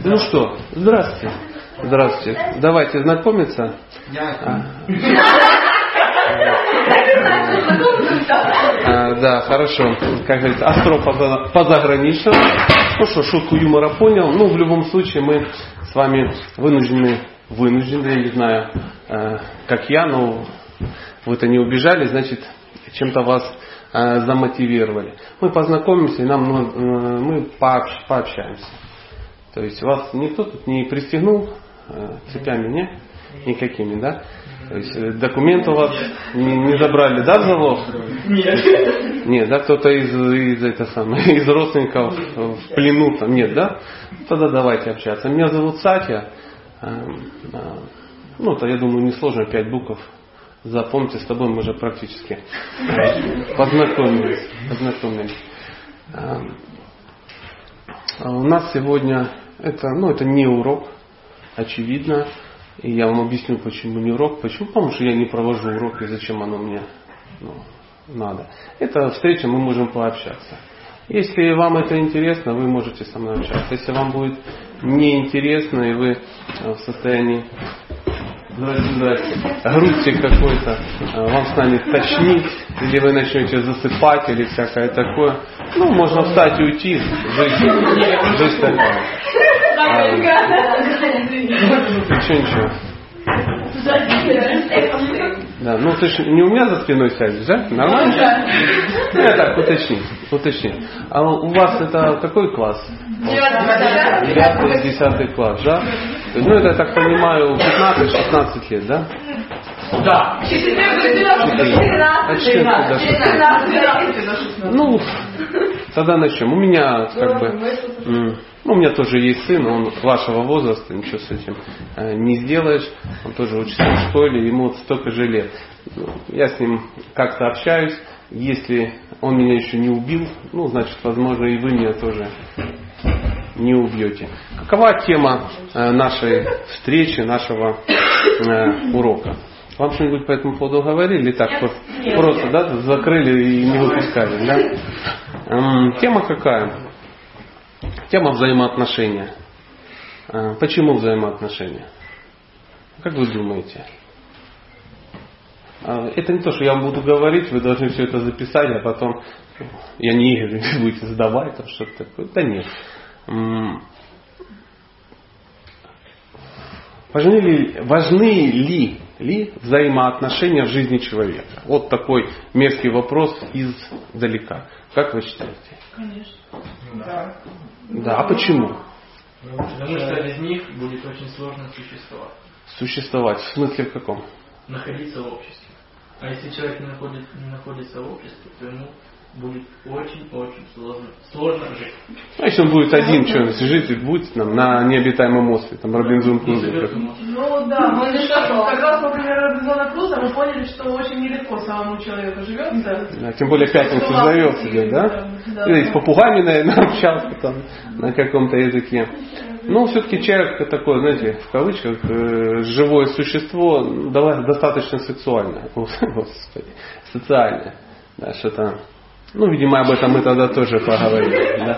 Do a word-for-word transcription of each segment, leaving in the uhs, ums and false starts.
Ну что, здравствуйте. Здравствуйте. Давайте знакомиться. А. А, да, хорошо. Как говорится, остро по-загранично. Ну что, шутку юмора понял. Ну, в любом случае, мы с вами вынуждены, вынуждены, я не знаю, э, как я, но вы-то не убежали, значит, чем-то вас э, замотивировали. Мы познакомимся, и нам, ну, э, мы пообщ, пообщаемся. То есть вас никто тут не пристегнул э, цепями, не? Никакими, да? То есть э, документы у вас не, не забрали, да, в залог? Нет. Нет, да, кто-то из, из, это самое, из родственников в плену там, нет, да? Тогда давайте общаться. Меня зовут Сатья. Э, э, ну, то я думаю, несложно, пять букв. Запомните, с тобой мы уже практически познакомились. познакомились. Э, у нас сегодня это, ну, это не урок, очевидно. И я вам объясню, почему не урок. Почему? Потому что я не провожу урок, и зачем оно мне ну, надо. Это встреча, мы можем пообщаться. Если вам это интересно, вы можете со мной общаться. Если вам будет неинтересно, и вы в состоянии грудки какой-то, вам станет тошнить, или вы начнете засыпать, или всякое такое, ну, можно встать и уйти. Жизнь, жизнь такая. А, ничего, ничего. Да, ну ты же не у меня за спиной сядешь, да? Нормально? Ну, я так, уточни, уточни. А у вас это какой класс? Девятый, десятый класс, да? Ну, это, я так понимаю, пятнадцать-шестнадцать лет, да? Да. Ну, тогда начнем. У меня как бы, ну, у меня тоже есть сын, он вашего возраста, ничего с этим не сделаешь. Он тоже учится в школе, ему вот столько же лет. Я с ним как-то общаюсь. Если он меня еще не убил, ну, значит, возможно, и вы меня тоже не убьете. Какова тема нашей встречи, нашего урока? Вам что-нибудь по этому поводу говорили? Или так нет, нет, просто, нет. Да, закрыли и не выпускали, да? Эм, тема какая? Тема взаимоотношения. Э, почему взаимоотношения? Как вы думаете? Э, это не то, что я вам буду говорить, вы должны все это записать, а потом я не Игорь, вы будете задавать там что-то такое. Да нет. Эм, важны ли, важны ли ли взаимоотношения в жизни человека? Вот такой мерзкий вопрос издалека. Как вы считаете? Конечно. Да. Да, а почему? Потому что без них будет очень сложно существовать. Существовать. В смысле в каком? Находиться в обществе. А если человек не, находит, не находится в обществе, то ему будет очень-очень сложно, сложно жить. А если он будет один, что жить будет там, на необитаемом острове, там Робинзон Крузо. Ну да, мы лишь как раз во время Робинзона Круза мы поняли, что очень нелегко самому человеку живется. Да, тем более пятницу живет себе, да? да? И с попугаями, наверное, общался там на каком-то языке. Но все-таки человек такое, знаете, в кавычках, живое существо, достаточно сексуальное. Господи, социальное. Да, что-то. Ну, видимо, об этом мы тогда тоже поговорим. Да?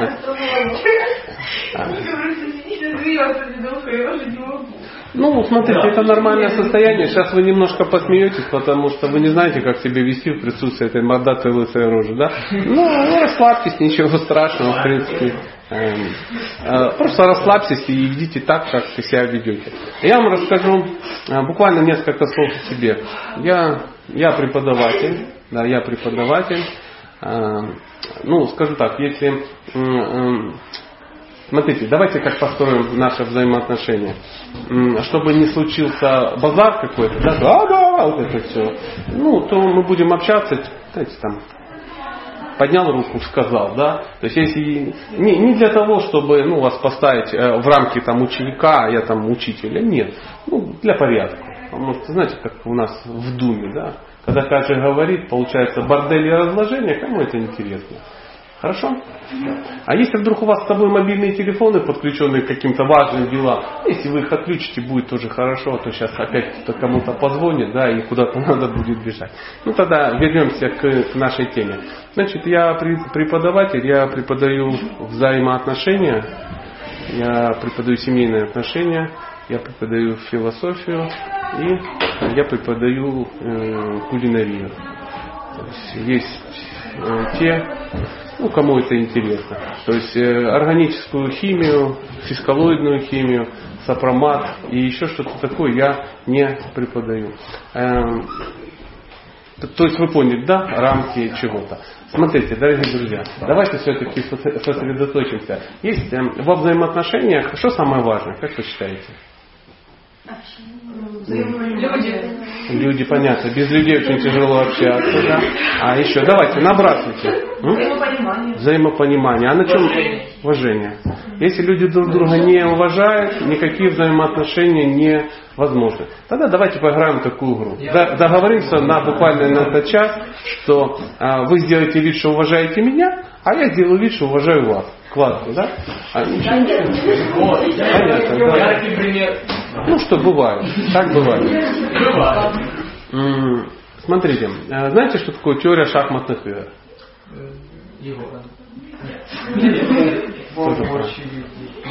Ну, смотрите, это нормальное состояние. Сейчас вы немножко посмеетесь, потому что вы не знаете, как себя вести в присутствии этой мордатой лысой рожи, да? Ну, расслабьтесь, ничего страшного, в принципе. Просто расслабьтесь и ведите так, как вы себя ведете. Я вам расскажу буквально несколько слов о себе. Я, я преподаватель, да, я преподаватель. Ну, скажу так, если... Смотрите, давайте как построим наши взаимоотношения. Чтобы не случился базар какой-то, да, да, да, вот это все. Ну, то мы будем общаться, знаете, там, поднял руку, сказал, да. То есть, если не, не для того, чтобы, ну, вас поставить в рамки там ученика, а я там учителя, нет. Ну, для порядка. Потому что, знаете, как у нас в Думе, да. Когда каждый говорит, получается бордель и разложение, кому это интересно? Хорошо? А если вдруг у вас с собой мобильные телефоны, подключенные к каким-то важным делам, если вы их отключите, будет тоже хорошо, а то сейчас опять кто-то кому-то позвонит, да, и куда-то надо будет бежать. Ну тогда вернемся к нашей теме. Значит, я преподаватель, я преподаю взаимоотношения. я преподаю семейные отношения, я преподаю философию и я преподаю э, кулинарию. То есть, есть э, те, ну, кому это интересно. То есть э, органическую химию, фискалоидную химию, сопромат и еще что-то такое я не преподаю. Э, то есть вы поняли, да, рамки чего-то. Смотрите, дорогие друзья, давайте все-таки сосредоточимся. Есть э, во взаимоотношениях, что самое важное, как вы считаете? Люди. Люди, понятно. Без людей очень тяжело общаться, да? А еще, давайте, набрасывайте. Взаимопонимание. Взаимопонимание. А на чем? Уважение. Если люди друг друга не уважают, никакие взаимоотношения невозможны. Тогда давайте поиграем в такую игру. Договоримся на буквально на этот час, что а, вы сделаете вид, что уважаете меня, а я сделаю вид, что уважаю вас. Классно, да? А, ничего, ничего. Вот, Понятно, да. яркий пример. Ну что, бывает. Так бывает. Бывает. М-м, Смотрите, знаете, что такое теория шахматных игр? Его. Что По такое? очереди.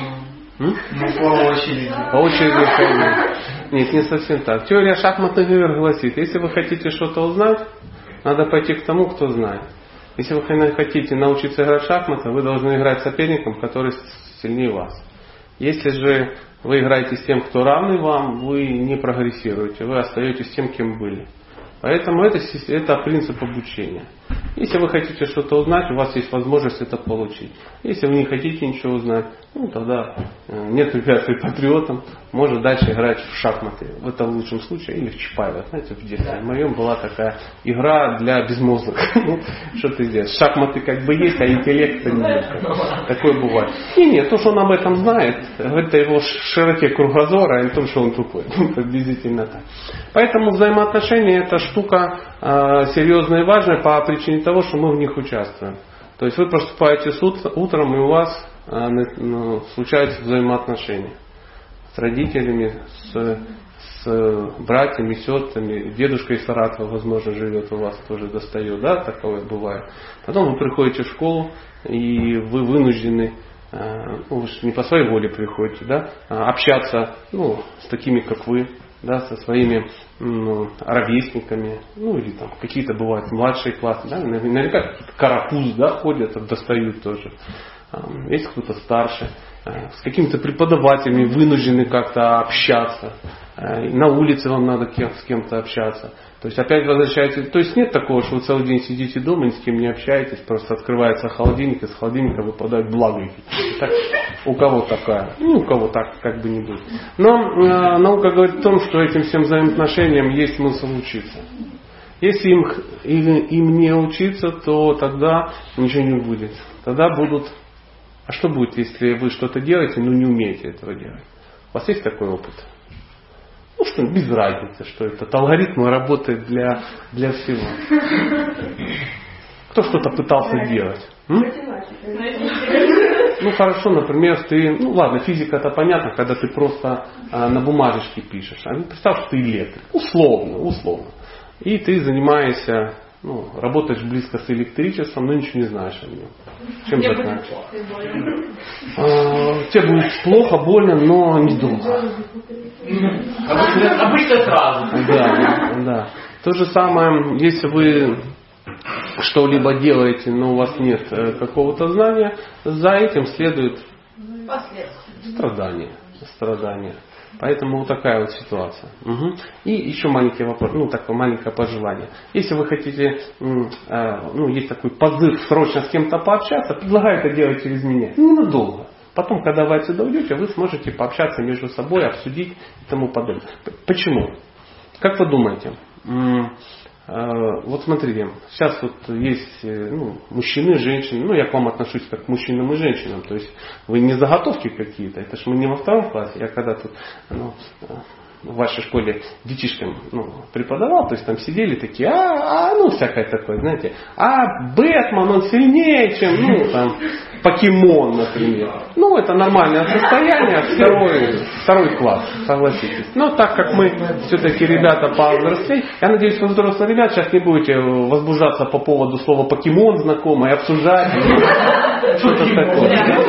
М? Ну, по очереди. По очереди ходить. Нет, не совсем так. Теория шахматных игр гласит, если вы хотите что-то узнать, надо пойти к тому, кто знает. Если вы хотите научиться играть в шахматы, вы должны играть с соперником, который сильнее вас. Если же вы играете с тем, кто равный вам, вы не прогрессируете, вы остаетесь тем, кем были. Поэтому это, это принцип обучения. Если вы хотите что-то узнать, у вас есть возможность это получить. Если вы не хотите ничего узнать, ну тогда нет препятствий патриотам, можно дальше играть в шахматы. Это в лучшем случае, или в Чапаева. Знаете, в детстве в моем была такая игра для безмозглых. Что ты сделаешь? Шахматы как бы есть, а интеллекта нет. Такое бывает. И нет, то, что он об этом знает, это его широте кругозора, и то, что он тупой. Приблизительно так. Поэтому взаимоотношения это штука э, серьезная и важная по причине того, что мы в них участвуем. То есть вы просыпаетесь утром, и у вас э, ну, случаются взаимоотношения с родителями, с, с братьями, сестрами, дедушка из Саратова, возможно, живет у вас, тоже достает, да, такое бывает. Потом вы приходите в школу, и вы вынуждены, э, ну, вы же не по своей воле приходите, да, общаться, ну, с такими, как вы, да, со своими ну, ровесниками, ну или там какие-то бывают младшие классы, да, наверняка какие-то карапуз, да, ходят, достают тоже. Есть кто-то старше, с какими-то преподавателями вынуждены как-то общаться. На улице вам надо с кем-то общаться. То есть опять возвращаетесь. То есть нет такого, что вы целый день сидите дома, ни с кем не общаетесь, просто открывается холодильник, из холодильника выпадают благо. Так, у кого такая? Ну, у кого так как бы не будет. Но э, наука говорит о том, что этим всем взаимоотношениям есть смысл учиться. Если им, им, им не учиться, то тогда ничего не будет. Тогда будут... А что будет, если вы что-то делаете, но не умеете этого делать? У вас есть такой опыт? Ну что, без разницы, что этот алгоритм работает для, для всего. Кто что-то пытался делать? М? Ну хорошо, например, ты, ну ладно, физика это понятно, когда ты просто а, на бумажечке пишешь. А представь, что ты электрик. Условно, условно. И ты занимаешься, ну, работаешь близко с электричеством, но ничего не знаешь о нем. Чем закончится? А, тебе будет плохо, больно, но недолго. Обычно, обычно сразу. Да, да. То же самое, если вы что-либо делаете, но у вас нет какого-то знания, за этим следует страдание. страдание. Поэтому вот такая вот ситуация. Угу. И еще маленький вопрос, ну такое маленькое пожелание. Если вы хотите, ну есть такой позыв срочно с кем-то пообщаться, предлагаю это делать через меня. Ненадолго. Потом, когда вы отсюда уйдете, вы сможете пообщаться между собой, обсудить и тому подобное. Почему? Как вы думаете? Вот смотрите, сейчас вот есть ну, мужчины, женщины, ну я к вам отношусь как к мужчинам и женщинам, то есть вы не заготовки какие-то, это же мы не во втором классе, я когда тут ну, в вашей школе детишкам ну, преподавал, то есть там сидели такие, а, а ну всякое такое, знаете, а Бэтмен, он сильнее, чем, ну там, покемон, например. Ну, это нормальное состояние, второй, второй класс, согласитесь. Но так как мы все-таки ребята повзрослее, я надеюсь, что взрослые ребята сейчас не будете возбуждаться по поводу слова покемон знакомое, обсуждать что-то такое.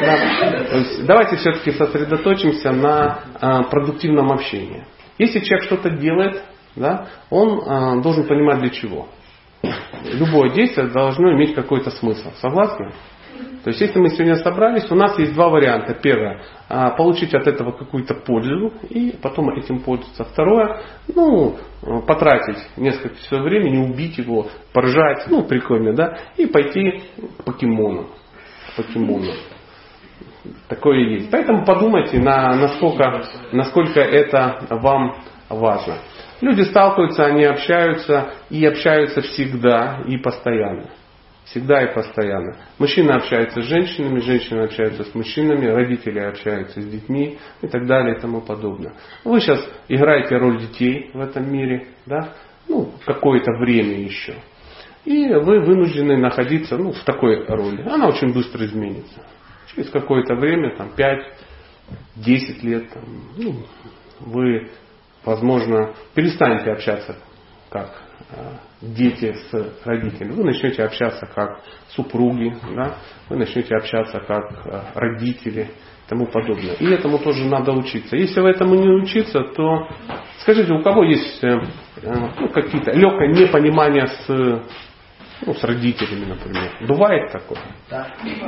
Да. То есть, давайте все-таки сосредоточимся на а, продуктивном общении. Если человек что-то делает, да, он а, должен понимать для чего. Любое действие должно иметь какой-то смысл. Согласны? То есть, если мы сегодня собрались, у нас есть два варианта. Первое, получить от этого какую-то пользу и потом этим пользоваться. Второе, ну, потратить несколько часов времени, убить его, поржать, ну, прикольно, да, и пойти к покемону. К покемону. Такое есть. Поэтому подумайте, на, насколько, насколько это вам важно. Люди сталкиваются, они общаются и общаются всегда и постоянно. Всегда и постоянно. Мужчины общаются с женщинами, женщины общаются с мужчинами, родители общаются с детьми и так далее и тому подобное. Вы сейчас играете роль детей в этом мире, да, ну, какое-то время еще. И вы вынуждены находиться, ну, в такой роли. Она очень быстро изменится. Через какое-то время, там, пять-десять лет, там, ну, вы, возможно, перестанете общаться как дети с родителями. Вы начнете общаться как супруги, да? Вы начнете общаться как родители и тому подобное. И этому тоже надо учиться. Если вы этому не учиться, то скажите, у кого есть ну, какие-то легкое непонимание с, ну, с родителями, например? Бывает такое? Да.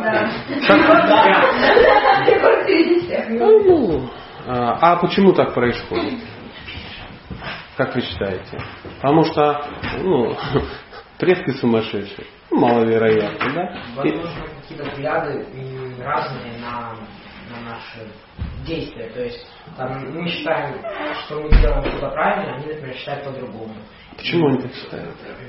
Ну, а почему так происходит? Как вы считаете? Потому что, ну, предки сумасшедшие. Маловероятно, да? Возможно, какие-то взгляды разные на, на наши действия. То есть там, мы считаем, что мы делаем что-то правильно, они, например, считают по-другому. Почему они так считают?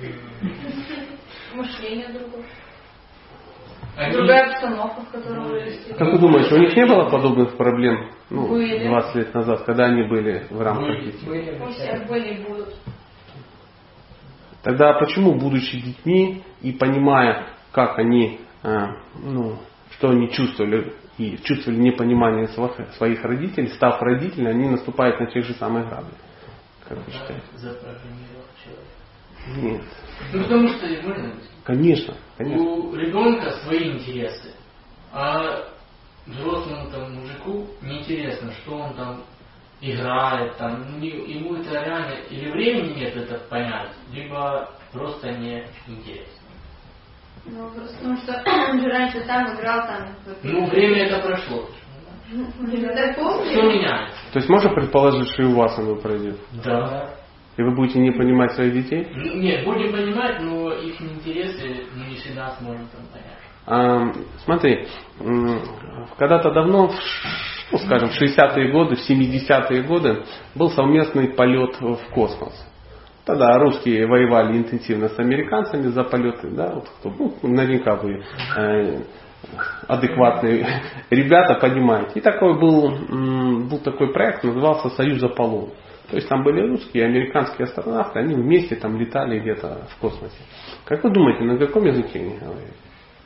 Мышление другое. Они... Другая обстановка, в которой вы растете. Как ты думаешь, у них не было подобных проблем ну, Были. двадцать лет назад, когда они были в рамках детей? Были, У всех были и будут. Тогда почему, будучи детьми и понимая, как они, ну, что они чувствовали и чувствовали непонимание своих родителей, став родителями, они наступают на тех же самых грабли? Как вы считаете? Запрограммировал человека. Нет. Ну потому что можно. Конечно, конечно. У ребенка свои интересы, а взрослому там мужику неинтересно, что он там играет, там, ему это реально или времени нет это понять, либо просто не интересно. Ну, просто потому что он же раньше там играл там. Ну, время это прошло. Так помню. Все меняется. То есть можно предположить, что и у вас оно пройдет? Да. И вы будете не понимать своих детей? Ну, нет, будем понимать, но их интересы мы не всегда сможем там понять. А, смотри, когда-то давно, ну, скажем, в шестидесятые годы, в семидесятые годы был совместный полет в космос. Тогда русские воевали интенсивно с американцами за полеты, да, вот кто, ну, наверняка вы э, адекватные ребята понимаете. И такой был, м, был такой проект, назывался «Союз Аполлон». То есть там были русские и американские астронавты, они вместе там летали где-то в космосе. Как вы думаете, на каком языке они говорили?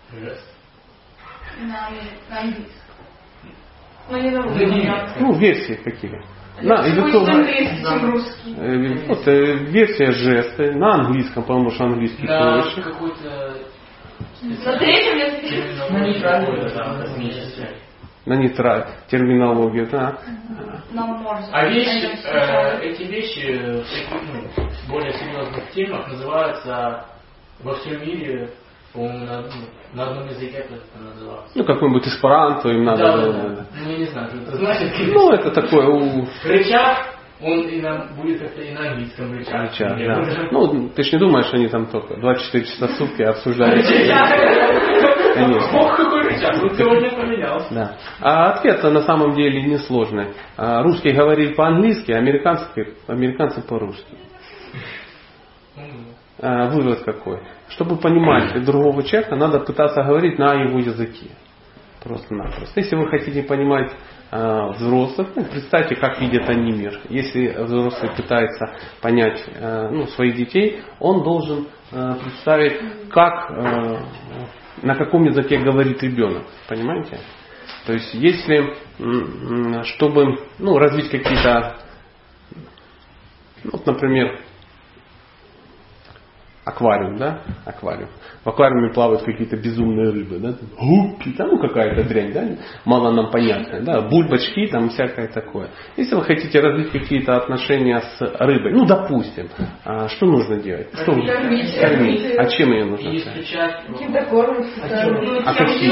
На, на английском. Ну, не на русском. Ну, версии какие? На, языковом, английский, чем русский. э, вот, э, версия жесты, на английском, потому что английский На проще. какой-то На третьем языке. на нейтральный, да, космический. На нейтраль, терминология, да. Нам можно. А вещи, э, эти вещи в таких, ну, более серьезных темах называются во всем мире, по-моему, на, на одном языке как это называется. Ну, какой-нибудь эсперанто им надо Да, было. да, да. Ну, я не знаю, что это значит. Ну, это такое у... Рычаг, он и нам будет как-то и на английском рычаг. Рычаг, да. Ну, ты ж не думаешь, они там только двадцать четыре часа в сутки обсуждают. Конечно. Ох, какой рычаг, он сегодня поменялся. Да. А ответ на самом деле несложный. А, русский говорит по-английски, американский, американцы по-русски. А, вывод какой? Чтобы понимать другого человека, надо пытаться говорить на его языке. Просто-напросто. Если вы хотите понимать э, взрослых, ну, представьте, как видят они мир. Если взрослый пытается понять э, ну, своих детей, он должен э, представить, как, э, на каком языке говорит ребенок. Понимаете? То есть, если, э, чтобы ну, развить какие-то, ну, например, аквариум, да, аквариум. В аквариуме плавают какие-то безумные рыбы, да, гуппи, там, ну какая-то дрянь, да, мало нам понятная, да, бульбочки, там всякое такое. Если вы хотите развить какие-то отношения с рыбой, ну, допустим, а что нужно делать? Что вы- Кормить. Кормить. А чем ее нужно? И кормить? исключать. Каким-то кормом. А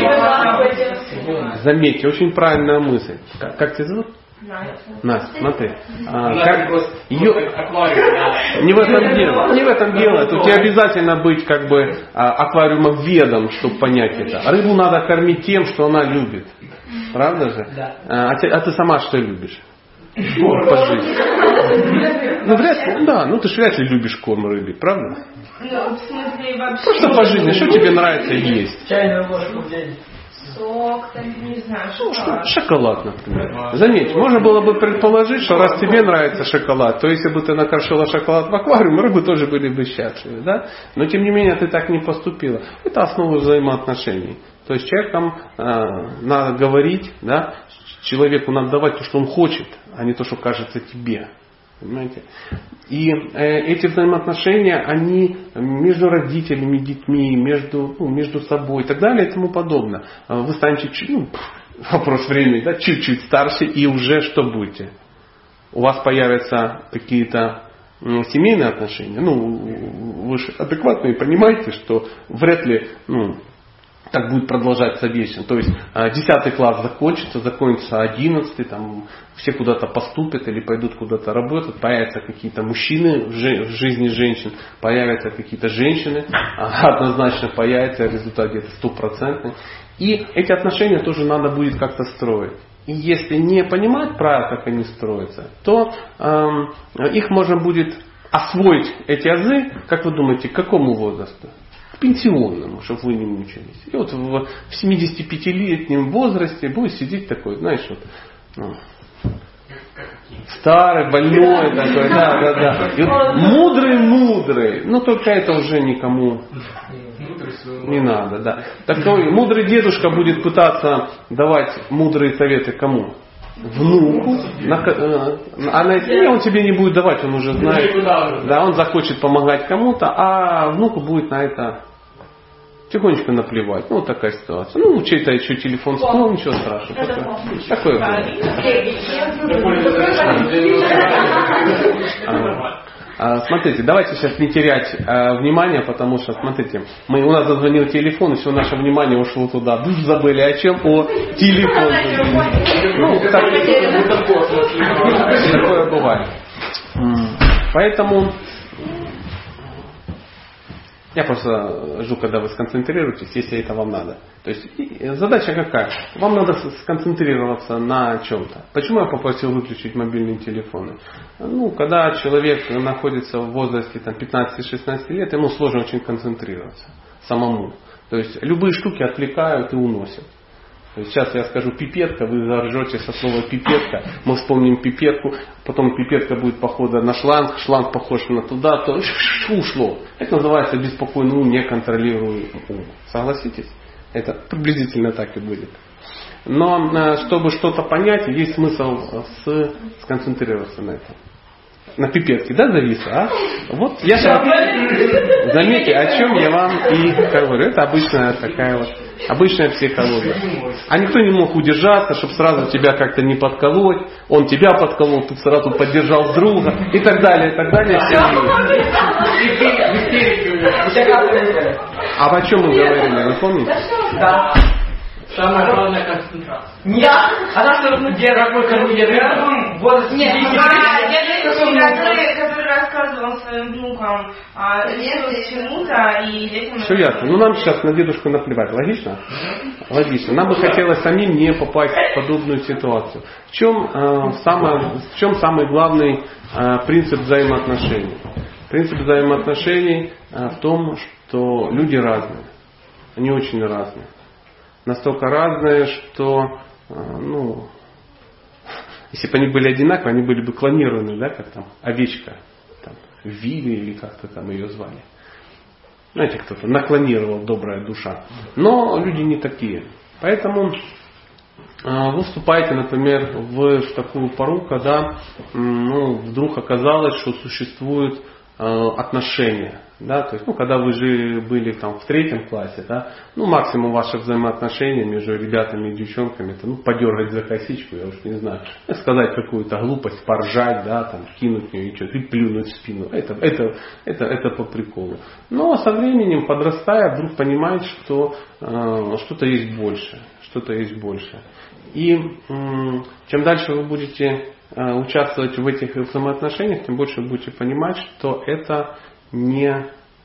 какие? Заметьте, очень правильная мысль. Как, как тебя зовут? Настя, смотри. А, как, ее, не в этом дело. Не в этом дело. Тут не обязательно быть как бы а, аквариумоведом, чтобы понять это. Рыбу надо кормить тем, что она любит. Правда же? Да. А, а, ты, а ты сама что любишь? Корм по жизни. Ну, вряд ли, да, ну ты же вряд ли любишь корм рыбе, правда? Ну, в смысле, вообще... Просто по жизни, что тебе нравится есть? Чайную ложку в день. Сок, там, не знаю, Ну, шоколад. шоколад, например. Заметь, можно было бы предположить, что раз тебе нравится шоколад, то если бы ты накрошила шоколад в аквариум, рыбы тоже были бы счастливы. Да? Но тем не менее ты так не поступила. Это основа взаимоотношений. То есть человеком э, надо говорить, да, человеку надо давать то, что он хочет, а не то, что кажется тебе. Понимаете? И э, эти взаимоотношения, они между родителями, детьми, между, ну, между собой и так далее и тому подобное. Вы станете, ну, вопрос времени, да, чуть-чуть старше, и уже что будете? У вас появятся какие-то ну, семейные отношения. Ну, вы же адекватные, понимаете, что вряд ли, ну, так будет продолжаться вечно. То есть десятый класс закончится, закончится одиннадцатый, там все куда-то поступят или пойдут куда-то работать, появятся какие-то мужчины в жизни женщин, появятся какие-то женщины, однозначно появятся, результат где-то стопроцентный. И эти отношения тоже надо будет как-то строить. И если не понимать правильно, как они строятся, то эм, их можно будет освоить, эти азы, как вы думаете, к какому возрасту? К пенсионному, чтобы вы не мучились. И вот в семидесятипятилетнем возрасте будет сидеть такой, знаешь, вот, ну, старый, больной такой, да, да, да. И вот мудрый-мудрый, но только это уже никому не надо, да. Такой мудрый дедушка будет пытаться давать мудрые советы кому? Внуку, на, а на это он тебе не будет давать, он уже знает, да, он захочет помогать кому-то, а внуку будет на это тихонечко наплевать. Ну, вот такая ситуация. Ну, чей-то еще телефон стол, ничего страшного. Такое было. Смотрите, давайте сейчас не терять э, внимание, потому что, смотрите, мы, у нас зазвонил телефон, и все наше внимание ушло туда. Вы забыли о чем? О телефоне. Ну, так, такое бывает. Поэтому я просто жду, когда вы сконцентрируетесь, если это вам надо. То есть задача какая? Вам надо сконцентрироваться на чем-то. Почему я попросил выключить мобильные телефоны? Ну, когда человек находится в возрасте там, пятнадцати-шестнадцати лет, ему сложно очень концентрироваться самому. То есть любые штуки отвлекают и уносят. То есть сейчас я скажу пипетка, вы заржете со слова пипетка, мы вспомним пипетку, потом пипетка будет похожа на шланг, шланг похож на туда, то ушло. Это называется беспокойный ум, неконтролируемый ум. Согласитесь? Это приблизительно так и будет. Но чтобы что-то понять, есть смысл с, сконцентрироваться на этом. На пипетке, да, зависло, а? Вот я сейчас... Заметьте, о чем я вам и говорю. Это обычная такая вот, обычная психология. А никто не мог удержаться, чтобы сразу тебя как-то не подколоть. Он тебя подколол, ты сразу поддержал друга и так далее, и так далее. А о чем мы говорили, вы помните? Да. Самое главное концентрация. Нет, она все равно какой кормит возраст. Нет, который, который рассказывал своим внукам о чему-то и детям... Все ясно. Ну нам сейчас на дедушку наплевать. Логично? Логично. Нам бы хотелось самим не попасть в подобную ситуацию. В чем, э, самое, в чем самый главный э, принцип взаимоотношений? Принцип взаимоотношений э, в том, что люди разные. Они очень разные. Настолько разные, что, ну, если бы они были одинаковые, они были бы клонированы, да, как там овечка, там, Вилли или как-то там ее звали. Знаете, кто-то наклонировал, добрая душа. Но люди не такие. Поэтому вы вступаете, например, в такую пору, когда ну, вдруг оказалось, что существует отношения. Да, то есть, ну, когда вы же были там в третьем классе, да, ну, максимум ваших взаимоотношений между ребятами и девчонками, это, ну, подергать за косичку, я уж не знаю, сказать какую-то глупость, поржать, да, там, кинуть в нее и что-то, и плюнуть в спину. Это, это, это, это по приколу. Но со временем, подрастая, вдруг понимаете, что э, что-то есть больше, что-то есть больше. И э, чем дальше вы будете э, участвовать в этих взаимоотношениях, тем больше вы будете понимать, что это не,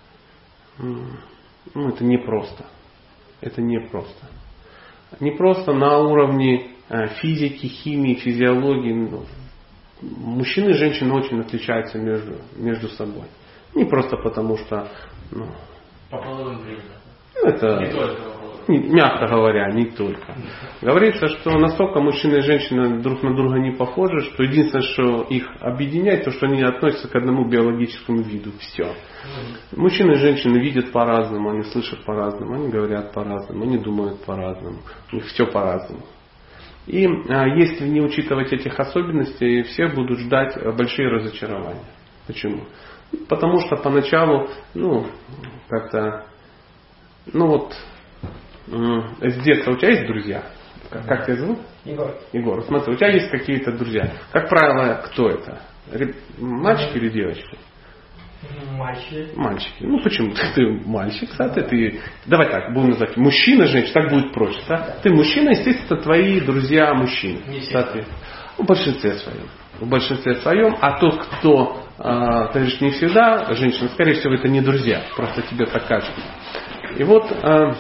ну, это не просто. Это не просто. Не просто на уровне физики, химии, физиологии. Мужчины и женщины очень отличаются между, между собой. Не просто потому, что... Ну, по половым признакам. Это, не только не, мягко говоря, не только. Говорится, что настолько мужчины и женщины друг на друга не похожи, что единственное, что их объединяет, то, что они относятся к одному биологическому виду. Все. Мужчины и женщины видят по-разному, они слышат по-разному, они говорят по-разному, они думают по-разному. У них все по-разному. И а, если не учитывать этих особенностей, все будут ждать большие разочарования. Почему? Потому что поначалу, ну, как-то, ну вот, с детства у тебя есть друзья? Как, как тебя зовут? Егор. Егор, смотри, у тебя есть какие-то друзья. Как правило, кто это? Мальчики или девочки? Мальчики. Мальчики. Ну почему? Ты мальчик, кстати, ты. Давай так, будем называть. Мужчина, женщина, так будет проще. Да? Ты мужчина, естественно, твои друзья мужчины. Кстати, в большинстве своем. В большинстве своем. А тот, кто, э, ты говоришь, не всегда женщина, скорее всего, это не друзья. Просто тебе так кажется. И вот э,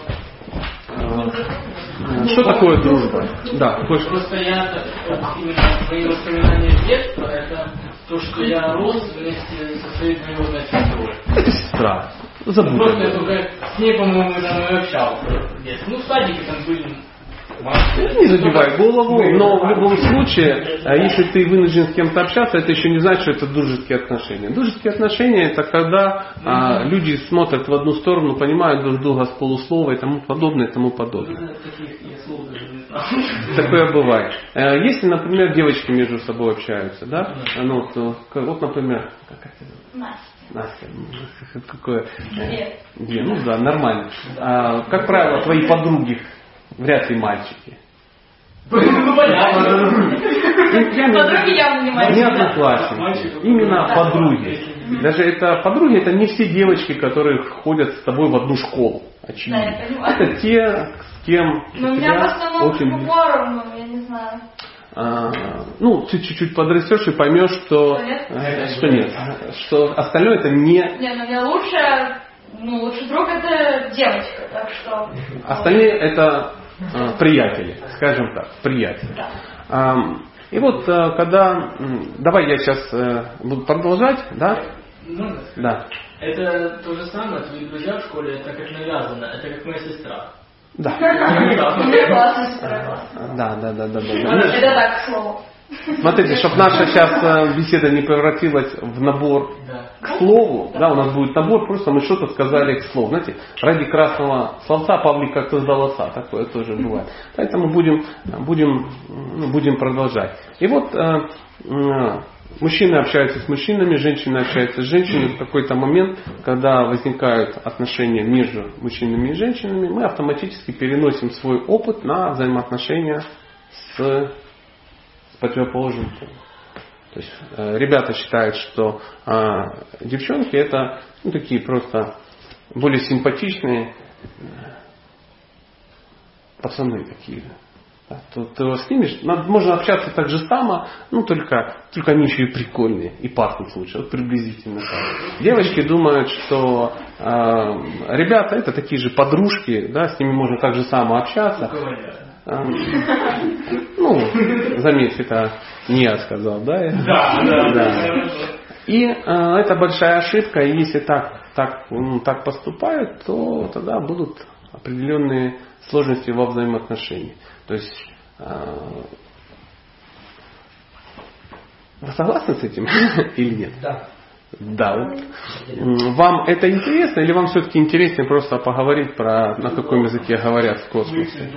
э, что такое дружба? Да, хочешь? Просто я именно свои воспоминания с детства, это то, что я рос вместе со своей двоюродной сестрой. Это сестра. Забудь. Просто я только с ней, по-моему, там и общался. Ну, в садике там были. Не забивай голову, но в любом случае, если ты вынужден с кем-то общаться, это еще не значит, что это дружеские отношения. Дружеские отношения это когда а, люди смотрят в одну сторону, понимают друг друга с полуслова и тому подобное, и тому подобное. Такое бывает. Если, например, девочки между собой общаются, да, ну, то, вот, например, как это зовут? Настя. Настя. Какое? Две. Две, ну да, нормально. А, как правило, твои подруги вряд ли мальчики. Ну, понятно. Подруги явно не мальчики. Не одноклассники. Именно подруги. Даже это подруги, это не все девочки, которые ходят с тобой в одну школу. Очевидно. Да, я понимаю. Это те, с кем Но у меня в основном по поровну, я не знаю. А, ну, ты чуть-чуть подрастешь и поймешь, что, Что нет? э, что нет. Что остальное это не... Не, ну я лучше, ну лучший друг это девочка, так что... Остальные это э, приятели, скажем так, приятели. Да. А, и вот э, когда... Давай я сейчас э, буду продолжать, да? Можно? Да. Это то же самое, твои друзья в школе, это как навязано, это как моя сестра. Да. У меня классная сестра, классная. Да, да, да, да, да. Это так, к слову. Смотрите, чтобы наша сейчас беседа не превратилась в набор Да. к слову, да, у нас будет набор, просто мы что-то сказали к слову. Знаете, ради красного словца Павлик как-то сдал отца, такое тоже бывает. Поэтому будем, будем, будем продолжать. И вот э, э, мужчины общаются с мужчинами, женщины общаются с женщинами. В какой-то момент, когда возникают отношения между мужчинами и женщинами, мы автоматически переносим свой опыт на взаимоотношения с противоположным полом. То есть э, ребята считают, что э, девчонки это ну, такие просто более симпатичные э, пацаны такие. Да, то, ты его снимешь, надо, можно общаться так же само, ну только, только они еще и прикольные и пахнут лучше. Вот приблизительно так. Девочки думают, что э, ребята это такие же подружки, да, с ними можно так же само общаться. Ну, заметь, это не я сказал, да? Да, да, да. И э, это большая ошибка, и если так, так, ну, так поступают, то тогда будут определенные сложности во взаимоотношениях. То есть, э, вы согласны с этим или нет? Да. Да. Вот. Вам это интересно или вам все-таки интереснее просто поговорить про на каком языке говорят в космосе?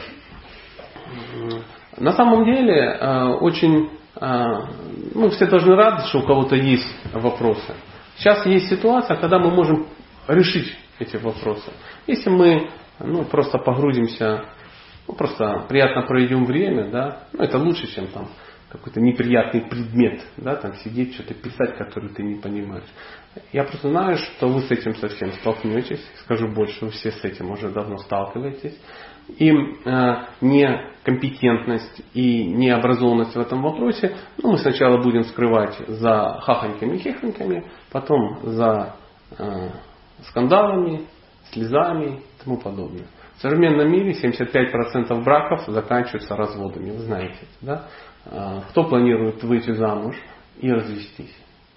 На самом деле очень, ну, все должны рады, что у кого-то есть вопросы. Сейчас есть ситуация, когда мы можем решить эти вопросы. Если мы ну, просто погрузимся, ну, просто приятно проведем время, да, ну, это лучше, чем там какой-то неприятный предмет, да, там сидеть, что-то писать, который ты не понимаешь. Я просто знаю, что вы с этим совсем столкнетесь. Скажу больше, вы все с этим уже давно сталкиваетесь. И э, некомпетентность и необразованность в этом вопросе, ну, мы сначала будем скрывать за хахоньками и хехоньками, потом за э, скандалами, слезами и тому подобное. В современном мире семьдесят пять процентов браков заканчиваются разводами, вы знаете, да? Кто планирует выйти замуж и развестись?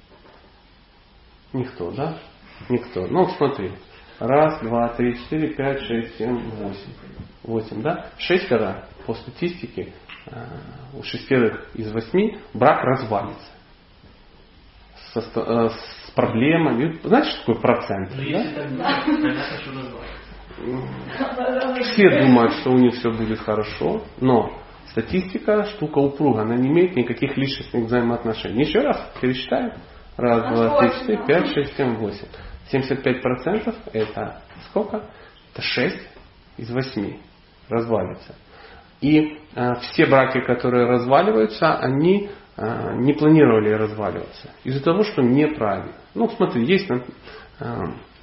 Никто, да? Никто. Ну, смотри. Раз, два, три, четыре, пять, шесть, семь, восемь. Восемь, да? Шестеро по статистике, у шестерых из восьми брак развалится. Со, с проблемами. Знаете, что такое процент? Ну, да? если так думать, понятно, что развалится. Все думают, что у них все будет хорошо, но статистика штука упруга, она не имеет никаких личностных взаимоотношений. Еще раз пересчитаем. Раз, два, три, четыре, пять, шесть, семь, восемь. семьдесят пять процентов это сколько? Это шесть из восьми развалится. И э, все браки, которые разваливаются, они э, не планировали разваливаться. Из-за того, что неправильно. Ну, смотри, есть э,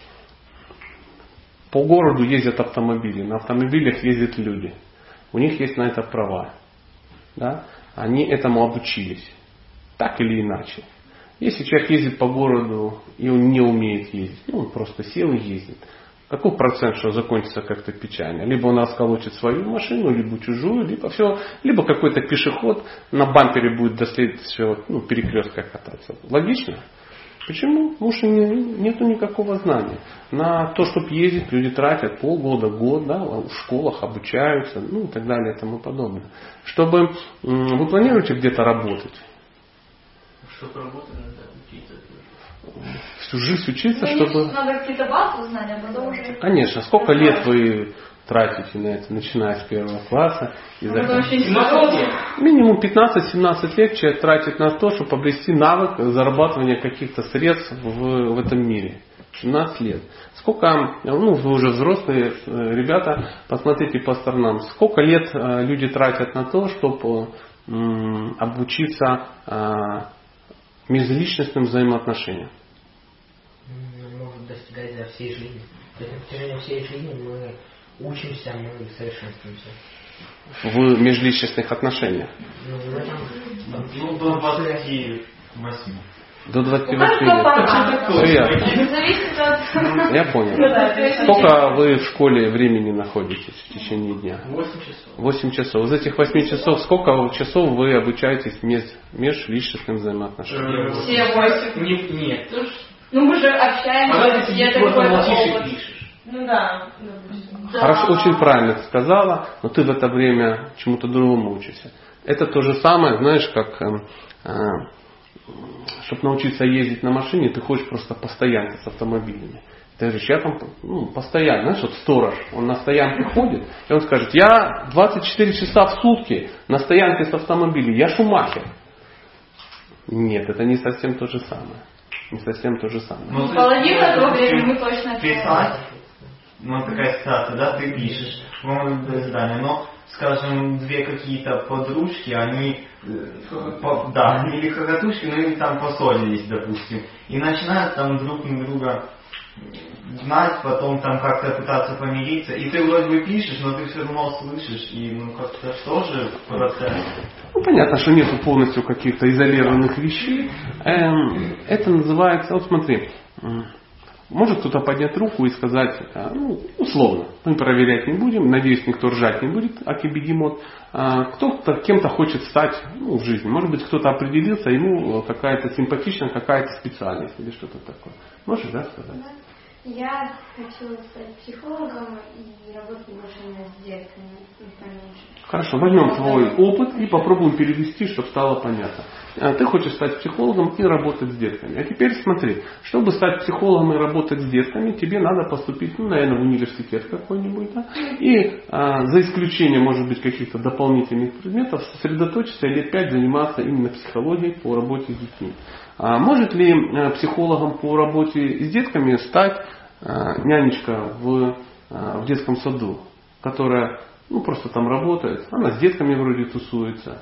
по городу ездят автомобили, на автомобилях ездят люди. У них есть на это права. Да? Они этому обучились. Так или иначе. Если человек ездит по городу и он не умеет ездить, ну он просто сел и ездит. Какой процент, что закончится как-то печально? Либо он расколочит свою машину, либо чужую, либо все, либо какой-то пешеход на бампере будет до следующего ну, перекрестка кататься. Логично? Почему? Потому что не, нету никакого знания. На то, чтобы ездить, люди тратят полгода, год, да, в школах обучаются, ну и так далее и тому подобное. Чтобы вы планируете где-то работать? Чтобы работать, надо учиться. Всю жизнь учиться, Ну, чтобы... Надо какие-то базы знать, а потом уже... Конечно. Сколько лет вы тратите на это, начиная с первого класса и Потом заканчивая? еще семнадцать. Минимум пятнадцать-семнадцать лет человек тратит на то, чтобы обрести навык зарабатывания каких-то средств в, в этом мире. семнадцать лет. Сколько, ну вы уже взрослые ребята, посмотрите по сторонам, сколько лет люди тратят на то, чтобы м, обучиться а, межличностным взаимоотношениям? Может достигать за всей жизни. То есть на протяжении всей жизни мы учимся, мы совершенствуемся. В межличностных отношениях. Ну, в этом, там, Ну, до двадцати восьми. До двадцати Ну, восьми как лет. попадать? Все ясно. Зависит от... Я понял. Да, то есть- Сколько вы в школе времени находитесь в течение дня? восемь часов. восемь часов. Из этих восьми часов сколько часов вы обучаетесь меж, межличностным взаимоотношениям? Все восемь. Не, нет, тоже. Ну мы же А общаемся, когда то ты есть сидишь, это просто какой-то молчишь и опыт. пишешь. Ну да, допустим. Да. Хорошо, очень правильно ты сказала, но ты в это время чему-то другому учишься. Это то же самое, знаешь, как э, э, чтобы научиться ездить на машине, ты хочешь просто постоянно с автомобилями. Ты говоришь, я там ну, постоянно, знаешь, вот сторож, он на стоянке ходит, и он скажет, я двадцать четыре часа в сутки на стоянке с автомобилем, я шумахер. Нет, это не совсем то же самое. Не совсем то же самое. Ну, то Половину есть, этого допустим, времени мы точно писать, ну такая ситуация, да, ты пишешь, по-моему, до издания, но, скажем, две какие-то подружки, они, э, по- да, или хохотушки, ну или там поссорились, допустим, и начинают там друг на друга знать, потом там как-то пытаться помириться, и ты вроде бы пишешь, но ты все равно слышишь, и ну как-то тоже процесс. Ну, понятно, что нет полностью каких-то изолированных вещей. Эм, это называется, вот смотри, м, может кто-то поднять руку и сказать, э, ну, условно, мы проверять не будем, надеюсь, никто ржать не будет, аки бегемот. А, кто-то кем-то хочет стать ну, в жизни. Может быть, кто-то определился, ему какая-то симпатичная какая-то специальность или что-то такое. Можешь, да, сказать? Я хочу стать психологом и работать больше над детками и поменьше. Хорошо, возьмем твой опыт и попробуем перевести, чтобы стало понятно. Ты хочешь стать психологом и работать с детками. А теперь смотри, чтобы стать психологом и работать с детками, тебе надо поступить, ну, наверное, в университет какой-нибудь, да? И а, за исключением, может быть, каких-то дополнительных предметов, сосредоточиться лет пять заниматься именно психологией по работе с детьми. А может ли психологом по работе с детками стать нянечка в, в детском саду, которая ну, просто там работает, она с детками вроде тусуется?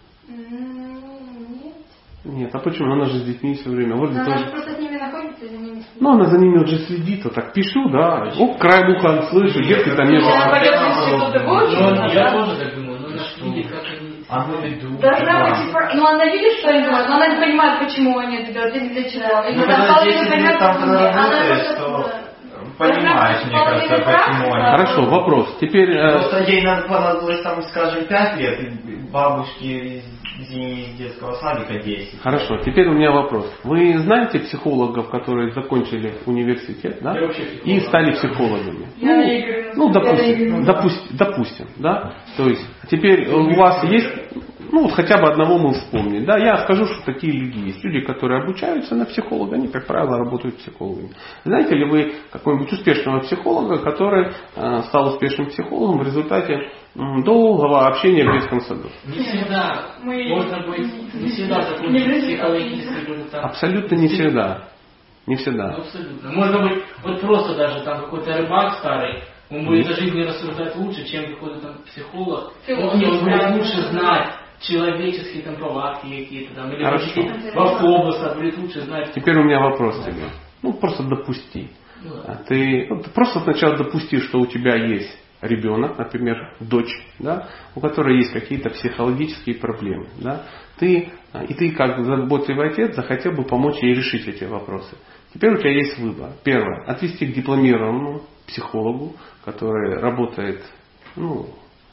Нет. Нет, а почему? Она же с детьми все время. Вот Но тоже... она же просто с ними находится и за ними следит. Ну, она за ними уже следит, вот так пишу, да, о, край уха слышу, детки там не Она было. пойдет в институт и выучится, Я да? тоже так думаю, но она же видит, как они себя ведут. Должна быть информация. Ну, она видит, что они делают, но она не понимает, почему они это делают, или для чего. И Ну, когда когда Павел десять не лет понимает, там почему. Она проработаешь, просто- то понимаешь, мне кажется, почему они. Хорошо, вопрос. Теперь... э, Просто ей надо понадобилось, там, скажем, пять лет, и бабушки из, из детского садика десять. Хорошо, теперь у меня вопрос. Вы знаете психологов, которые закончили университет, да? Я вообще психолог. И стали психологами? Я Ну, Игорь, ну, я допустим, Игорь. допустим, допустим, да? То есть, теперь у вас есть, ну, вот хотя бы одного мы вспомним, да? Я скажу, что такие люди есть. Люди, которые обучаются на психолога, они, как правило, работают психологами. Знаете ли вы какого-нибудь успешного психолога, который э, стал успешным психологом в результате м, долгого общения в детском саду? Не всегда Мы- можно быть, не всегда Не закончить в психологический результат. Абсолютно не всегда. Не Ну, всегда. абсолютно. Можно быть, вот просто даже там какой-то рыбак старый, он будет о жизни рассуждать лучше, чем какой-то там психолог. Философ, Он не будет да. лучше знать человеческие там повадки какие-то там, или Хорошо. водитель в автобусах будет лучше знать. Теперь у меня вопрос тебе. Ну, просто допусти. Ну, А да. Ты вот просто сначала допусти, что у тебя есть ребенок, например, дочь, да, у которой есть какие-то психологические проблемы. Да, ты, и ты, как заботливый отец, захотел бы помочь ей решить эти вопросы. Теперь у тебя есть выбор. Первое. Отвести к дипломированному психологу, который работает, ну,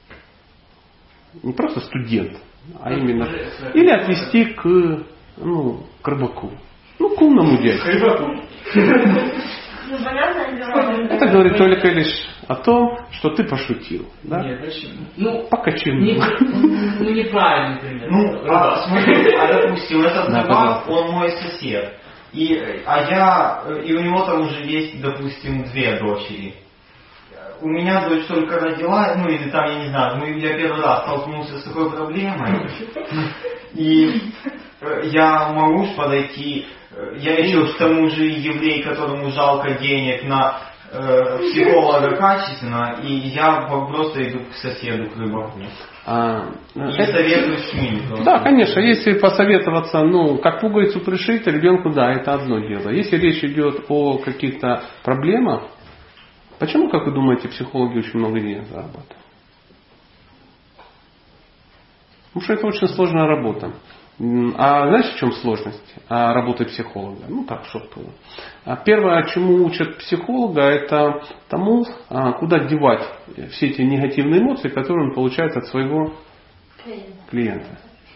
не просто студент, а именно... Или отвести к, ну, к рыбаку. Ну, к умному дядьке. Ну, понятное дело. Это говорит только лишь о том, что ты пошутил. Да? Нет, почему? Ну, Покачину. не, ну, неправильный пример. Ну, а, Рыбак. смотри, а допустим, этот Да, рыбак, пожалуйста. он мой сосед. И, а я, и у него там уже есть, допустим, две дочери. У меня дочь только родила, ну или там, я не знаю, мы, я первый раз столкнулся с такой проблемой. И э, я могу ж подойти, э, я еще к тому же еврей, которому жалко денег на э, психолога качественно, и я просто иду к соседу, к рыбаку. А, И это- советую с ним. просто. Да, конечно, если посоветоваться, ну, как пуговицу пришить ребенку, да, это одно дело. Если речь идет о каких-то проблемах, почему, как вы думаете, психологи очень много денег зарабатывают? Потому что это очень сложная работа. М, А знаете, в чем сложность а, работы психолога? Ну так, чтобы было. А Первое, чему учат психолога, это тому, а, куда девать все эти негативные эмоции, которые он получает от своего клиента.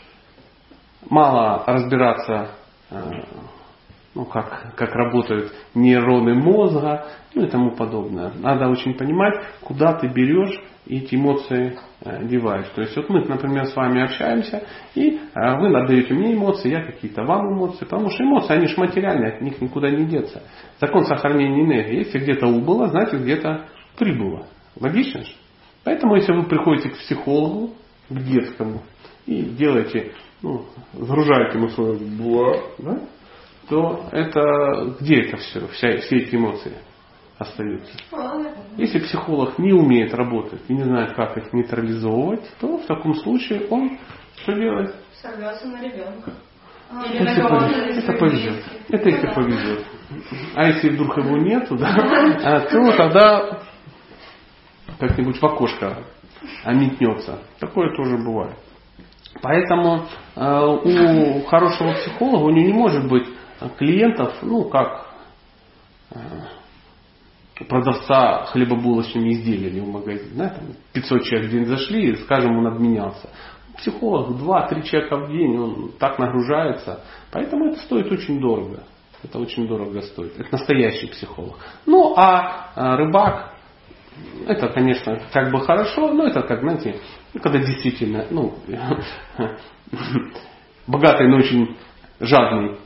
Мало разбираться, а, ну, как, как работают нейроны мозга, ну и тому подобное. Надо очень понимать, куда ты берешь и эти эмоции э, деваешь. То есть вот мы, например, с вами общаемся, и э, вы отдаете мне эмоции, я какие-то вам эмоции, потому что эмоции, они же материальные, от них никуда не деться. Закон сохранения энергии. Если где-то убыло, значит где-то прибыло. Логично же? Поэтому, если вы приходите к психологу, к детскому, и делаете, ну, загружаете ему свое «бла», да, то это где это все, вся, все эти эмоции остаются? Если психолог не умеет работать и не знает, как их нейтрализовывать, то в таком случае он что делает? Сорвется на ребенка. Или Это на если кого-то повезет. из Это людей. повезет. Это если повезет. А если вдруг его нету, да, а, то тогда как-нибудь в окошко ометнется. Такое тоже бывает. Поэтому э, у хорошего психолога у него не может быть клиентов, ну как э, продавца хлебобулочными изделиями в магазине. Да, там пятьсот человек в день зашли, и, скажем, он обменялся. Психолог два-три человека в день, он так нагружается. Поэтому это стоит очень дорого. Это очень дорого стоит. Это настоящий психолог. Ну, а, а рыбак, это, конечно, как бы хорошо, но это как, знаете, когда действительно, ну, богатый, но очень жадный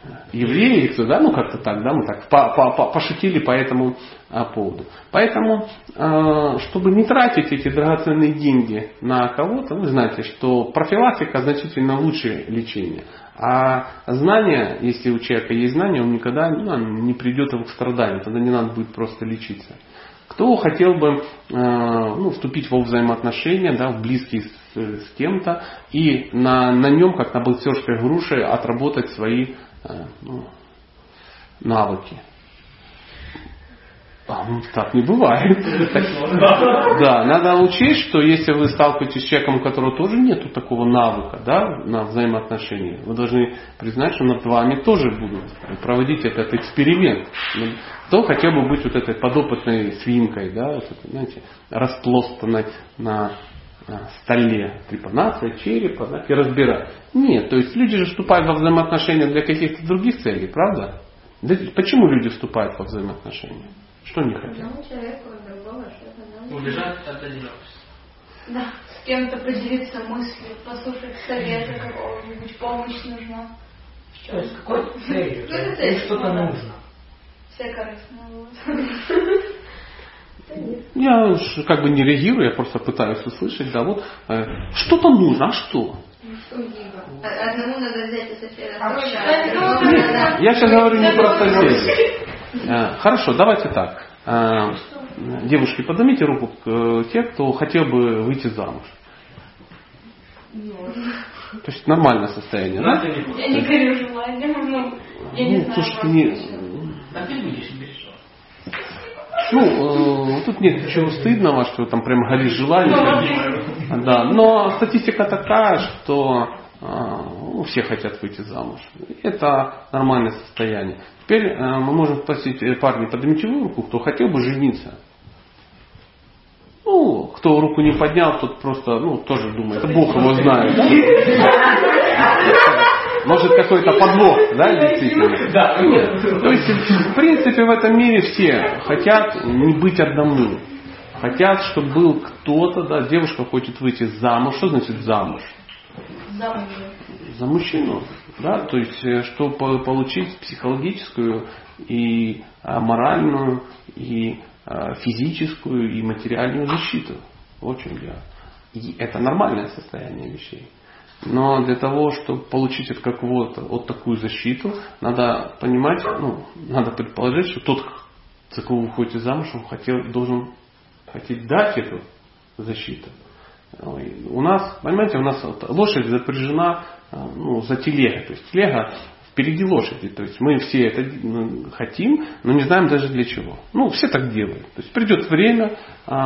евреи, кто, да, ну как-то так, да, мы так по, по, по, пошутили по этому а, поводу. Поэтому, а, чтобы не тратить эти драгоценные деньги на кого-то, вы знаете, что профилактика значительно лучше лечения. А знание, если у человека есть знание, он никогда ну, не придет к страданию, тогда не надо будет просто лечиться. Кто хотел бы ну, вступить во взаимоотношения, да, в близкие с, с кем-то и на, на нем, как на боксерской груше, отработать свои ну, навыки. А, ну, так не бывает. Да, надо учесть, что если вы сталкиваетесь с человеком, у которого тоже нет такого навыка, да, на взаимоотношения, вы должны признать, что над вами тоже будут проводить этот эксперимент. Кто хотел бы быть вот этой подопытной свинкой, да, вот это, знаете, распластанной на столе, трепанация черепа, да, и разбирать. Нет, то есть люди же вступают во взаимоотношения для каких-то других целей, правда? Да, почему люди вступают во взаимоотношения? Что они хотят? Одному человеку, другого что-то надо. Убежать от одиночества. Да, с кем-то поделиться мыслью, послушать совета какого-нибудь, помощь нужна. То есть какой-то целью, Ну, это да, цель, что-то ну, да. нужно. Все корыстно. Вот. Я уж как бы не реагирую, я просто пытаюсь услышать, да, вот, э, что-то нужно, а что? Одному надо взять и соседа А вы скачать, считаете, другому что- надо- Я сейчас говорю не про соседей. Э, Хорошо, давайте так. Э, Девушки, поднимите руку э, те, кто хотел бы выйти замуж. То есть нормальное состояние, да? Я не горю желанием, ну, я не Ну, знаю. слушайте, просто не, еще. А ты будешь без что? ну, э, тут нет ничего стыдного, что там прям горишь желанием. Да, но статистика такая, что э, ну, все хотят выйти замуж. Это нормальное состояние. Теперь э, мы можем спросить, э, парни, поднимите вы руку, кто хотел бы жениться. Ну, кто руку не поднял, тот просто, ну, тоже думает, Бог его знает. Да? Может, какой-то подвох, да, действительно? Да, То есть, в принципе, в этом мире все хотят не быть одному. Хотят, чтобы был кто-то, да, девушка хочет выйти замуж. Что значит замуж? Замуж. За мужчину. Да? То есть, чтобы получить психологическую и моральную, и физическую, и материальную защиту. Вот в чем дело. И это нормальное состояние вещей. Но для того, чтобы получить от какого-то вот такую защиту, надо понимать, ну, надо предположить, что тот, за кого вы ходите замуж, он хотел, должен хотеть дать эту защиту. У нас, понимаете, у нас лошадь запряжена ну, за телегой. То есть телега впереди лошади. То есть мы все это хотим, но не знаем даже для чего. Ну, все так делают. То есть придет время,